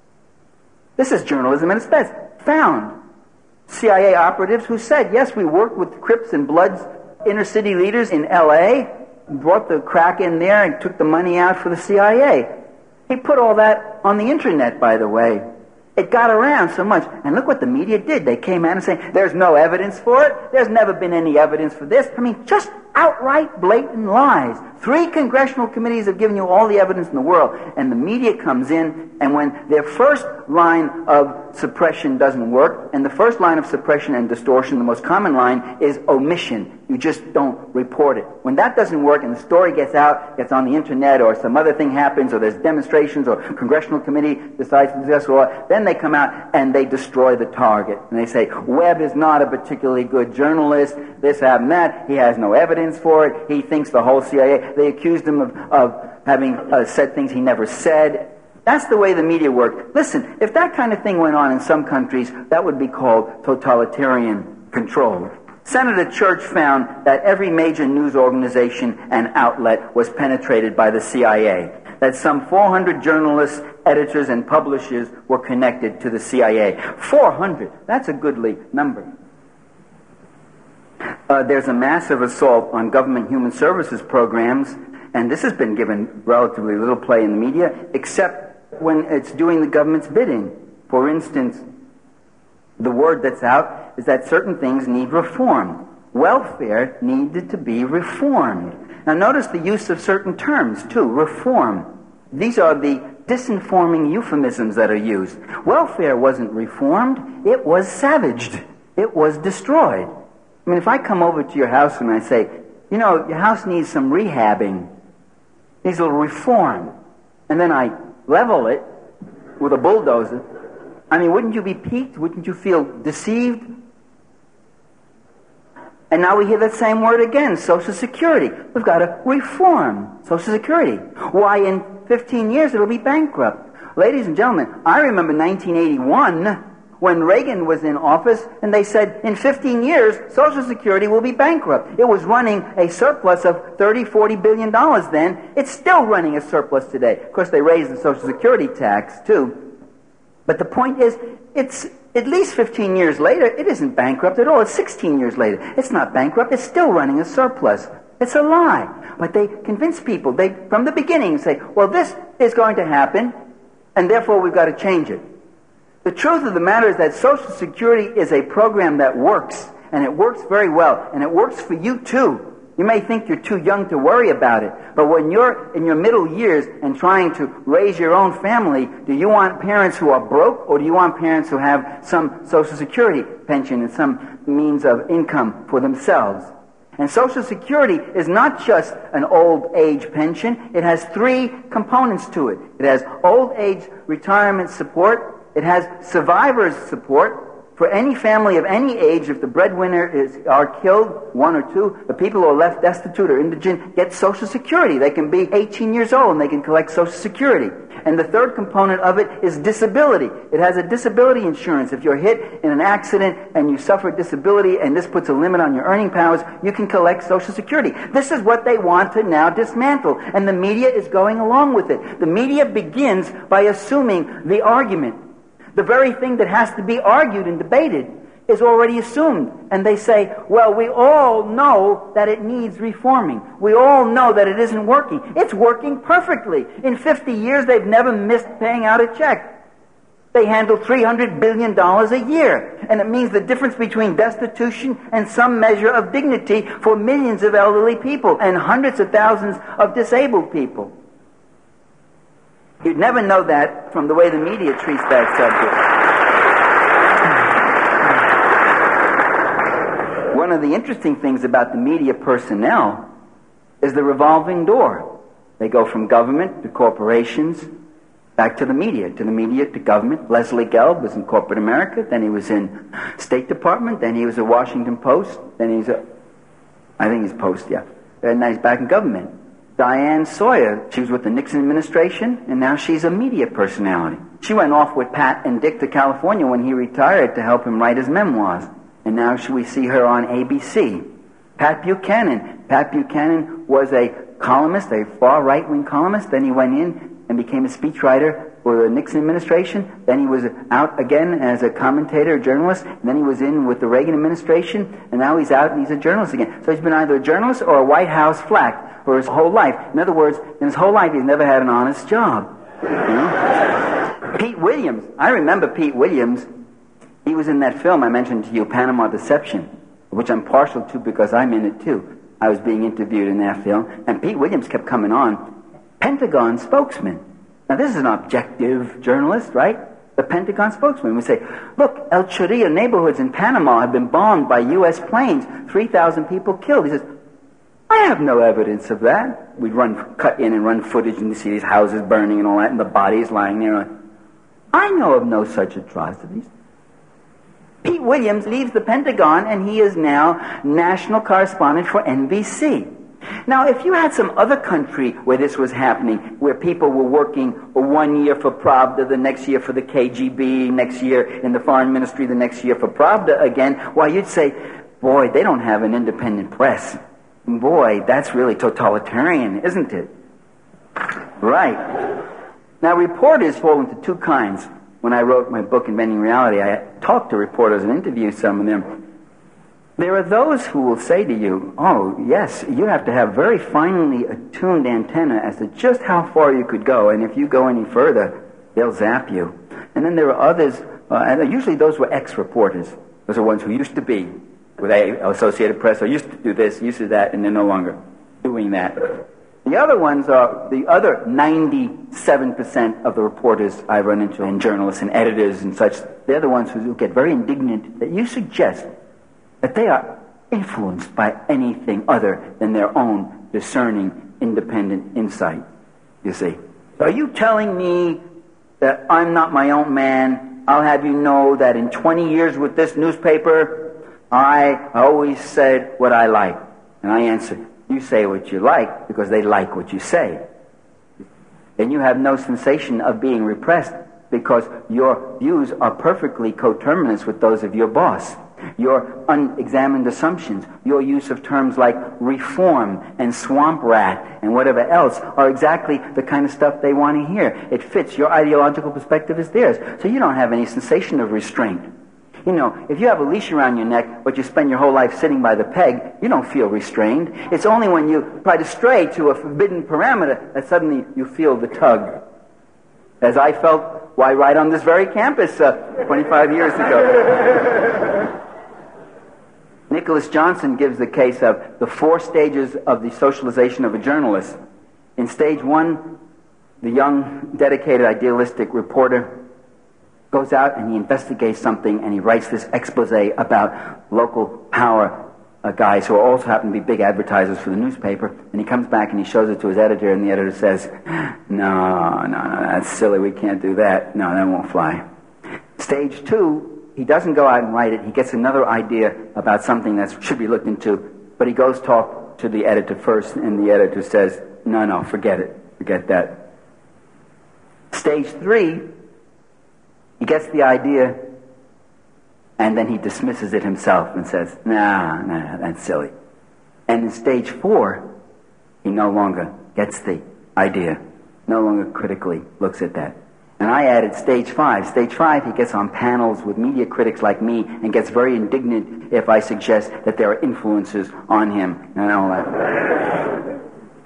This is journalism at its best. Found CIA operatives who said, yes, we worked with Crips and Bloods, inner city leaders in L.A., brought the crack in there and took the money out for the CIA. He put all that on the internet, by the way. It got around so much. And look what the media did. They came out and said, there's no evidence for it. There's never been any evidence for this. I mean, just outright blatant lies. 3 congressional committees have given you all the evidence in the world. And the media comes in, and when their first line of suppression doesn't work, and the first line of suppression and distortion, the most common line, is omission. You just don't report it. When that doesn't work and the story gets out, gets on the internet, or some other thing happens, or there's demonstrations, or congressional committee decides to discuss law, then they come out and they destroy the target. And they say, Webb is not a particularly good journalist, this, that, and that. He has no evidence for it. He thinks the whole CIA. They accused him of having said things he never said. That's the way the media work. Listen, if that kind of thing went on in some countries, that would be called totalitarian control. Senator Church found that every major news organization and outlet was penetrated by the CIA, that some 400 journalists, editors, and publishers were connected to the CIA. 400! That's a goodly number. There's a massive assault on government human services programs, and this has been given relatively little play in the media, except when it's doing the government's bidding. For instance, the word that's out is that certain things need reform. Welfare needed to be reformed. Now notice the use of certain terms, too. Reform. These are the disinforming euphemisms that are used. Welfare wasn't reformed. It was savaged. It was destroyed. I mean, if I come over to your house and I say, you know, your house needs some rehabbing, needs a little reform, and then I level it with a bulldozer, I mean, wouldn't you be piqued? Wouldn't you feel deceived? And now we hear that same word again, Social Security. We've got to reform Social Security. Why, in 15 years it'll be bankrupt. Ladies and gentlemen, I remember 1981 when Reagan was in office, and they said, in 15 years, Social Security will be bankrupt. It was running a surplus of $30-40 billion then. It's still running a surplus today. Of course, they raised the Social Security tax, too. But the point is, it's at least 15 years later, it isn't bankrupt at all. It's 16 years later. It's not bankrupt. It's still running a surplus. It's a lie. But they convince people, they from the beginning say, well, this is going to happen, and therefore we've got to change it. The truth of the matter is that Social Security is a program that works, and it works very well, and it works for you too. You may think you're too young to worry about it, but when you're in your middle years and trying to raise your own family, do you want parents who are broke, or do you want parents who have some Social Security pension and some means of income for themselves? And Social Security is not just an old age pension. It has 3 components to it. It has old age retirement support, it has survivor's support, For any family of any age, if the breadwinner are killed, one or two, the people who are left destitute or indigent get Social Security. They can be 18 years old and they can collect Social Security. And the third component of it is disability. It has a disability insurance. If you're hit in an accident and you suffer disability and this puts a limit on your earning powers, you can collect Social Security. This is what they want to now dismantle. And the media is going along with it. The media begins by assuming the argument. The very thing that has to be argued and debated is already assumed. And they say, well, we all know that it needs reforming. We all know that it isn't working. It's working perfectly. In 50 years, they've never missed paying out a check. They handle $300 billion a year. And it means the difference between destitution and some measure of dignity for millions of elderly people and hundreds of thousands of disabled people. You'd never know that from the way the media treats that subject. One of the interesting things about the media personnel is the revolving door. They go from government to corporations, back to the media to government. Leslie Gelb was in corporate America, then he was in State Department, then he was at Washington Post, then he's Post, yeah. And now he's back in government. Diane Sawyer, she was with the Nixon administration, and now she's a media personality. She went off with Pat and Dick to California when he retired to help him write his memoirs. And now we see her on ABC. Pat Buchanan was a columnist, a far right-wing columnist. Then he went in and became a speechwriter for the Nixon administration. Then he was out again as a commentator, a journalist. And then he was in with the Reagan administration. And now he's out and he's a journalist again. So he's been either a journalist or a White House flack for his whole life. In other words, in his whole life, he's never had an honest job. You know? Pete Williams. I remember Pete Williams. He was in that film I mentioned to you, Panama Deception, which I'm partial to because I'm in it too. I was being interviewed in that film, and Pete Williams kept coming on. Pentagon spokesman. Now, this is an objective journalist, right? The Pentagon spokesman would say, look, El Chorrillo neighborhoods in Panama have been bombed by U.S. planes, 3,000 people killed. He says, I have no evidence of that. We'd cut in and run footage and you see these houses burning and all that, and the bodies lying there. I know of no such atrocities. Pete Williams leaves the Pentagon, and he is now national correspondent for NBC. Now, if you had some other country where this was happening, where people were working 1 year for Pravda, the next year for the KGB, next year in the Foreign Ministry, the next year for Pravda again, why, you'd say, boy, they don't have an independent press. Boy, that's really totalitarian, isn't it? Right. Now, reporters fall into two kinds. When I wrote my book, Inventing Reality, I talked to reporters and interviewed some of them. There are those who will say to you, oh, yes, you have to have very finely attuned antenna as to just how far you could go, and if you go any further, they'll zap you. And then there are others, and usually those were ex-reporters. Those are ones who used to be with the Associated Press, or used to do this, used to do that, and they're no longer doing that. The other ones are the other 97% of the reporters I run into, and journalists and editors and such. They're the ones who get very indignant that you suggest that they are influenced by anything other than their own discerning, independent insight, you see. So are you telling me that I'm not my own man? I'll have you know that in 20 years with this newspaper, I always said what I like. And I answered, you say what you like because they like what you say. And you have no sensation of being repressed because your views are perfectly coterminous with those of your boss. Your unexamined assumptions, your use of terms like reform and swamp rat and whatever else are exactly the kind of stuff they want to hear. It fits. Your ideological perspective is theirs. So you don't have any sensation of restraint. You know, if you have a leash around your neck, but you spend your whole life sitting by the peg, you don't feel restrained. It's only when you try to stray to a forbidden parameter that suddenly you feel the tug. As I felt, why, right on this very campus 25 years ago. Nicholas Johnson gives the case of the 4 stages of the socialization of a journalist. In stage 1, the young, dedicated, idealistic reporter goes out and he investigates something and he writes this expose about local power guys who also happen to be big advertisers for the newspaper, and he comes back and he shows it to his editor, and the editor says, no, that's silly, we can't do that. No, that won't fly. Stage 2 he doesn't go out and write it. He gets another idea about something that should be looked into, but he goes talk to the editor first, and the editor says, no, forget it. Forget that. Stage 3, he gets the idea, and then he dismisses it himself and says, nah, that's silly. And in stage 4, he no longer gets the idea, no longer critically looks at that. And I added stage 5. Stage 5, he gets on panels with media critics like me and gets very indignant if I suggest that there are influences on him and all that.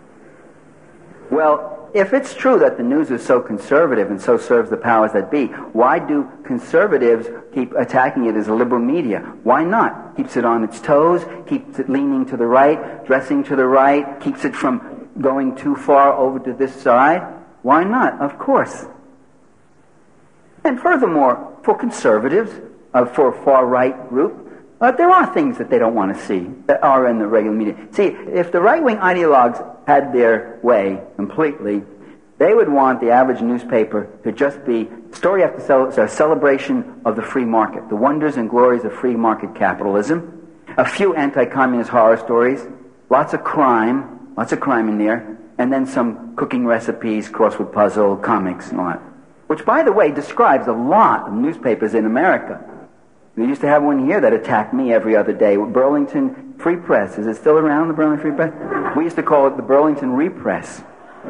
Well, if it's true that the news is so conservative and so serves the powers that be, why do conservatives keep attacking it as a liberal media? Why not? Keeps it on its toes, keeps it leaning to the right, dressing to the right, keeps it from going too far over to this side? Why not? Of course. And furthermore, for conservatives, for a far-right group, there are things that they don't want to see that are in the regular media. See, if the right-wing ideologues had their way completely, they would want the average newspaper to just be story after celebration of the free market, the wonders and glories of free market capitalism, a few anti-communist horror stories, lots of crime in there, and then some cooking recipes, crossword puzzle, comics, and all that. Which, by the way, describes a lot of newspapers in America. We used to have one here that attacked me every other day. Burlington Free Press. Is it still around, the Burlington Free Press? We used to call it the Burlington Repress.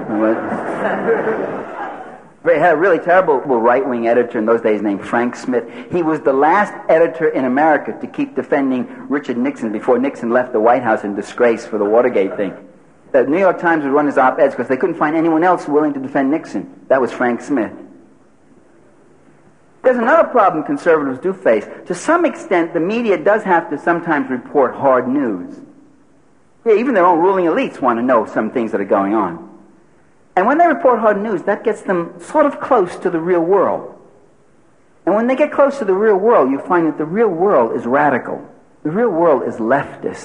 They had a really terrible right-wing editor in those days named Frank Smith. He was the last editor in America to keep defending Richard Nixon before Nixon left the White House in disgrace for the Watergate thing. The New York Times would run his op-eds because they couldn't find anyone else willing to defend Nixon. That was Frank Smith. There's another problem conservatives do face. To some extent, the media does have to sometimes report hard news. Yeah, even their own ruling elites want to know some things that are going on. And when they report hard news, that gets them sort of close to the real world. And when they get close to the real world, you find that the real world is radical. The real world is leftist.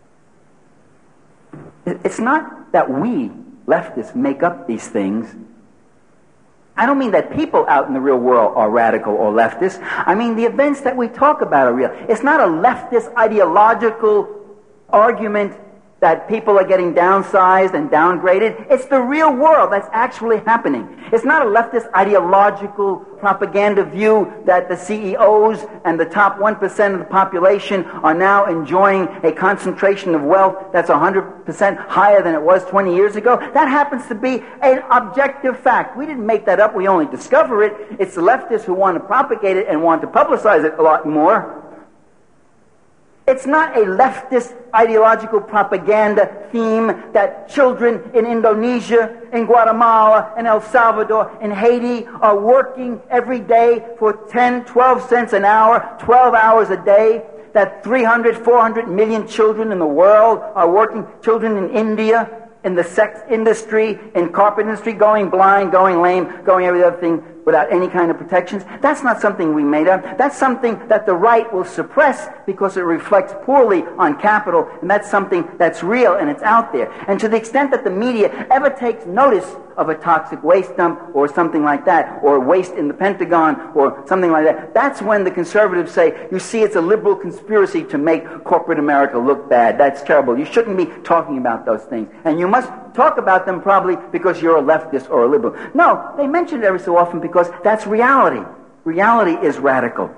It's not that we, leftists, make up these things. I don't mean that people out in the real world are radical or leftist. I mean the events that we talk about are real. It's not a leftist ideological argument that people are getting downsized and downgraded. It's the real world that's actually happening. It's not a leftist ideological propaganda view that the CEOs and the top 1% of the population are now enjoying a concentration of wealth that's 100% higher than it was 20 years ago. That happens to be an objective fact. We didn't make that up. We only discover it. It's the leftists who want to propagate it and want to publicize it a lot more. It's not a leftist ideological propaganda theme that children in Indonesia, in Guatemala, in El Salvador, in Haiti are working every day for 10, 12 cents an hour, 12 hours a day, that 300, 400 million children in the world are working, children in India, in the sex industry, in carpet industry, going blind, going lame, going every other thing without any kind of protections. That's not something we made up. That's something that the right will suppress because it reflects poorly on capital, and that's something that's real and it's out there. And to the extent that the media ever takes notice of a toxic waste dump or something like that, or waste in the Pentagon or something like that, that's when the conservatives say, you see, it's a liberal conspiracy to make corporate America look bad. That's terrible. You shouldn't be talking about those things. And you must talk about them probably because you're a leftist or a liberal. No, they mention it every so often because that's reality. Reality is radical.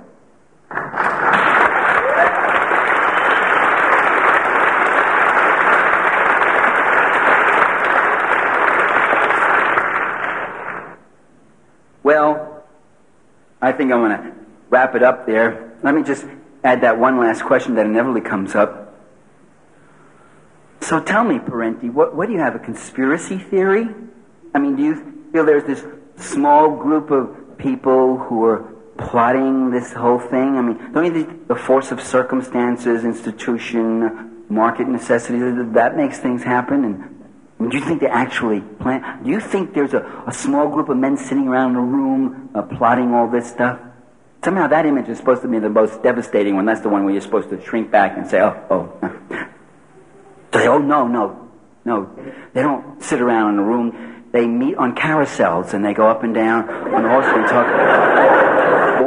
Well, I think I'm going to wrap it up there. Let me just add that one last question that inevitably comes up. So tell me, Parenti, what do you have, a conspiracy theory? I mean, do you feel there's this small group of people who are plotting this whole thing? I mean, don't you think the force of circumstances, institution, market necessity, that makes things happen? And do you think they actually plan? Do you think there's a small group of men sitting around in a room plotting all this stuff? Somehow that image is supposed to be the most devastating one. That's the one where you're supposed to shrink back and say, oh. Say, oh, no. They don't sit around in a room. They meet on carousels and they go up and down on the horse and talk.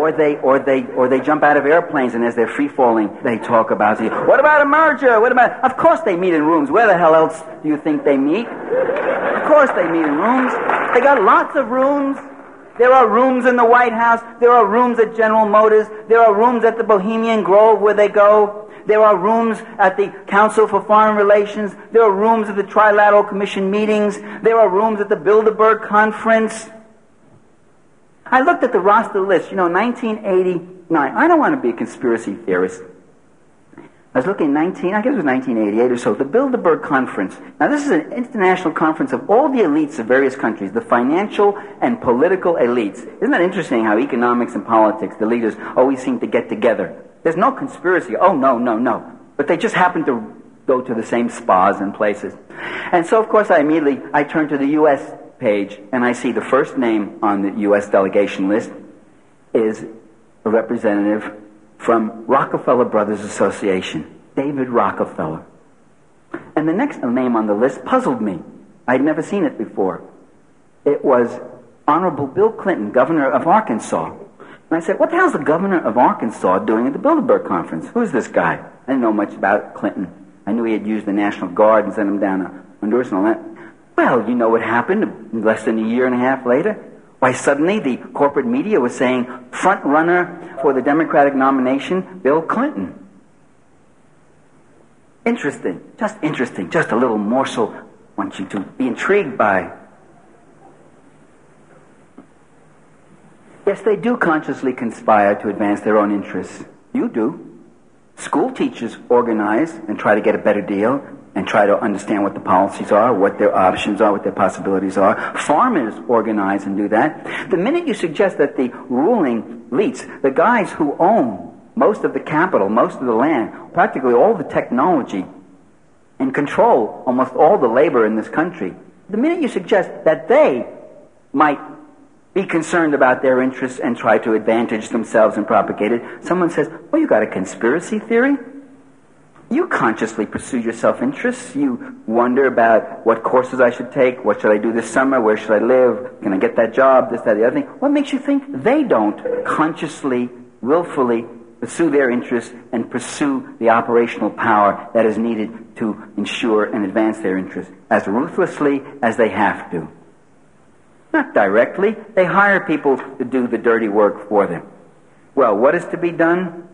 or they jump out of airplanes, and as they're free falling, they talk about, what about a merger? What about? Of course they meet in rooms. Where the hell else do you think they meet? Of course they meet in rooms. They got lots of rooms. There are rooms in the White House. There are rooms at General Motors. There are rooms at the Bohemian Grove where they go. There are rooms at the Council for Foreign Relations. There are rooms at the Trilateral Commission meetings. There are rooms at the Bilderberg Conference. I looked at the roster list, 1989. I don't want to be a conspiracy theorist. I was looking I guess it was 1988 or so, the Bilderberg Conference. Now this is an international conference of all the elites of various countries, the financial and political elites. Isn't that interesting how economics and politics, the leaders always seem to get together? There's no conspiracy. Oh, no. But they just happen to go to the same spas and places. And so, of course, I turn to the U.S. page, and I see the first name on the U.S. delegation list is a representative from Rockefeller Brothers Association, David Rockefeller. And the next name on the list puzzled me. I'd never seen it before. It was Honorable Bill Clinton, governor of Arkansas. And I said, what the hell's the governor of Arkansas doing at the Bilderberg Conference? Who's this guy? I didn't know much about Clinton. I knew he had used the National Guard and sent him down to Honduras and all that. Well, you know what happened less than a year and a half later? Why, suddenly the corporate media was saying, front runner for the Democratic nomination, Bill Clinton. Interesting. Just a little morsel I want you to be intrigued by. Yes, they do consciously conspire to advance their own interests. You do. School teachers organize and try to get a better deal and try to understand what the policies are, what their options are, what their possibilities are. Farmers organize and do that. The minute you suggest that the ruling elites, the guys who own most of the capital, most of the land, practically all the technology, and control almost all the labor in this country, the minute you suggest that they might be concerned about their interests and try to advantage themselves and propagate it, someone says, well, you got a conspiracy theory? You consciously pursue your self-interests. You wonder about what courses I should take, what should I do this summer, where should I live, can I get that job, this, that, the other thing. What makes you think they don't consciously, willfully pursue their interests and pursue the operational power that is needed to ensure and advance their interests as ruthlessly as they have to? Not directly. They hire people to do the dirty work for them. Well, what is to be done?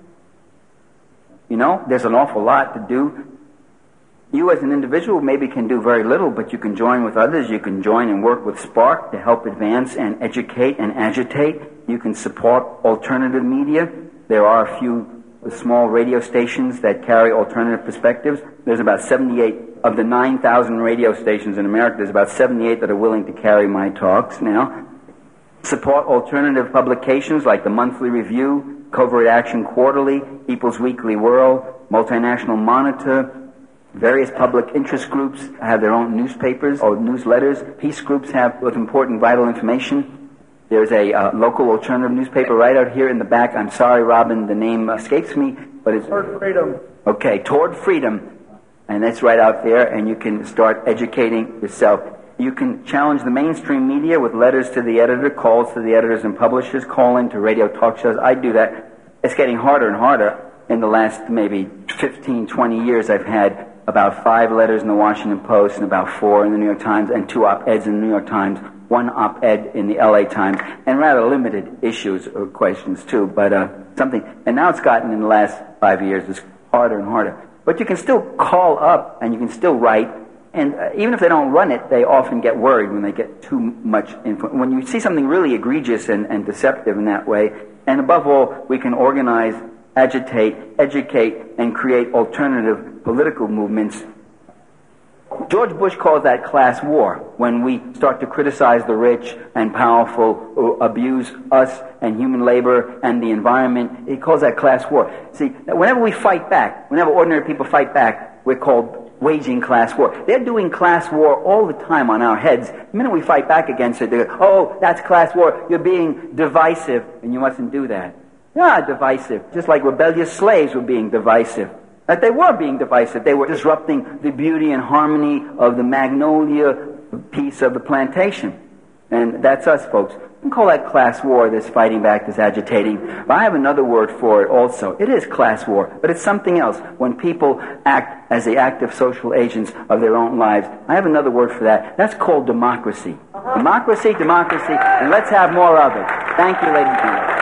There's an awful lot to do. You as an individual maybe can do very little, but you can join with others. You can join and work with Spark to help advance and educate and agitate. You can support alternative media. There are a few small radio stations that carry alternative perspectives. There's about 78 of the 9,000 radio stations in America. There's about 78 that are willing to carry my talks now. Support alternative publications like the Monthly Review, Covert Action Quarterly, People's Weekly World, Multinational Monitor. Various public interest groups have their own newspapers or newsletters. Peace groups have with important vital information. There's a local alternative newspaper right out here in the back. I'm sorry, Robin, the name escapes me, but it's Toward Freedom. Okay, Toward Freedom. And that's right out there, and you can start educating yourself. You can challenge the mainstream media with letters to the editor, calls to the editors and publishers, call in to radio talk shows. I do that. It's getting harder and harder. In the last maybe 15, 20 years, I've had about 5 letters in the Washington Post and about 4 in the New York Times and 2 op-eds in the New York Times, 1 op-ed in the LA Times, and rather limited issues or questions too, but something. And now it's gotten in the last 5 years, it's harder and harder. But you can still call up and you can still write. And even if they don't run it, they often get worried when they get too much info. When you see something really egregious and deceptive in that way, and above all, we can organize, agitate, educate, and create alternative political movements. George Bush calls that class war, when we start to criticize the rich and powerful who abuse us and human labor and the environment. He calls that class war. See, whenever we fight back, whenever ordinary people fight back, we're called waging class war. They're doing class war all the time on our heads. The minute we fight back against it, they go, oh, that's class war. You're being divisive, and you mustn't do that. Yeah, divisive. Just like rebellious slaves were being divisive. That they were being divisive. They were disrupting the beauty and harmony of the magnolia piece of the plantation. And that's us, folks. We can call that class war, this fighting back, this agitating. But I have another word for it also. It is class war, but it's something else. When people act as the active social agents of their own lives, I have another word for that. That's called democracy. Democracy, democracy, and let's have more of it. Thank you, ladies and gentlemen.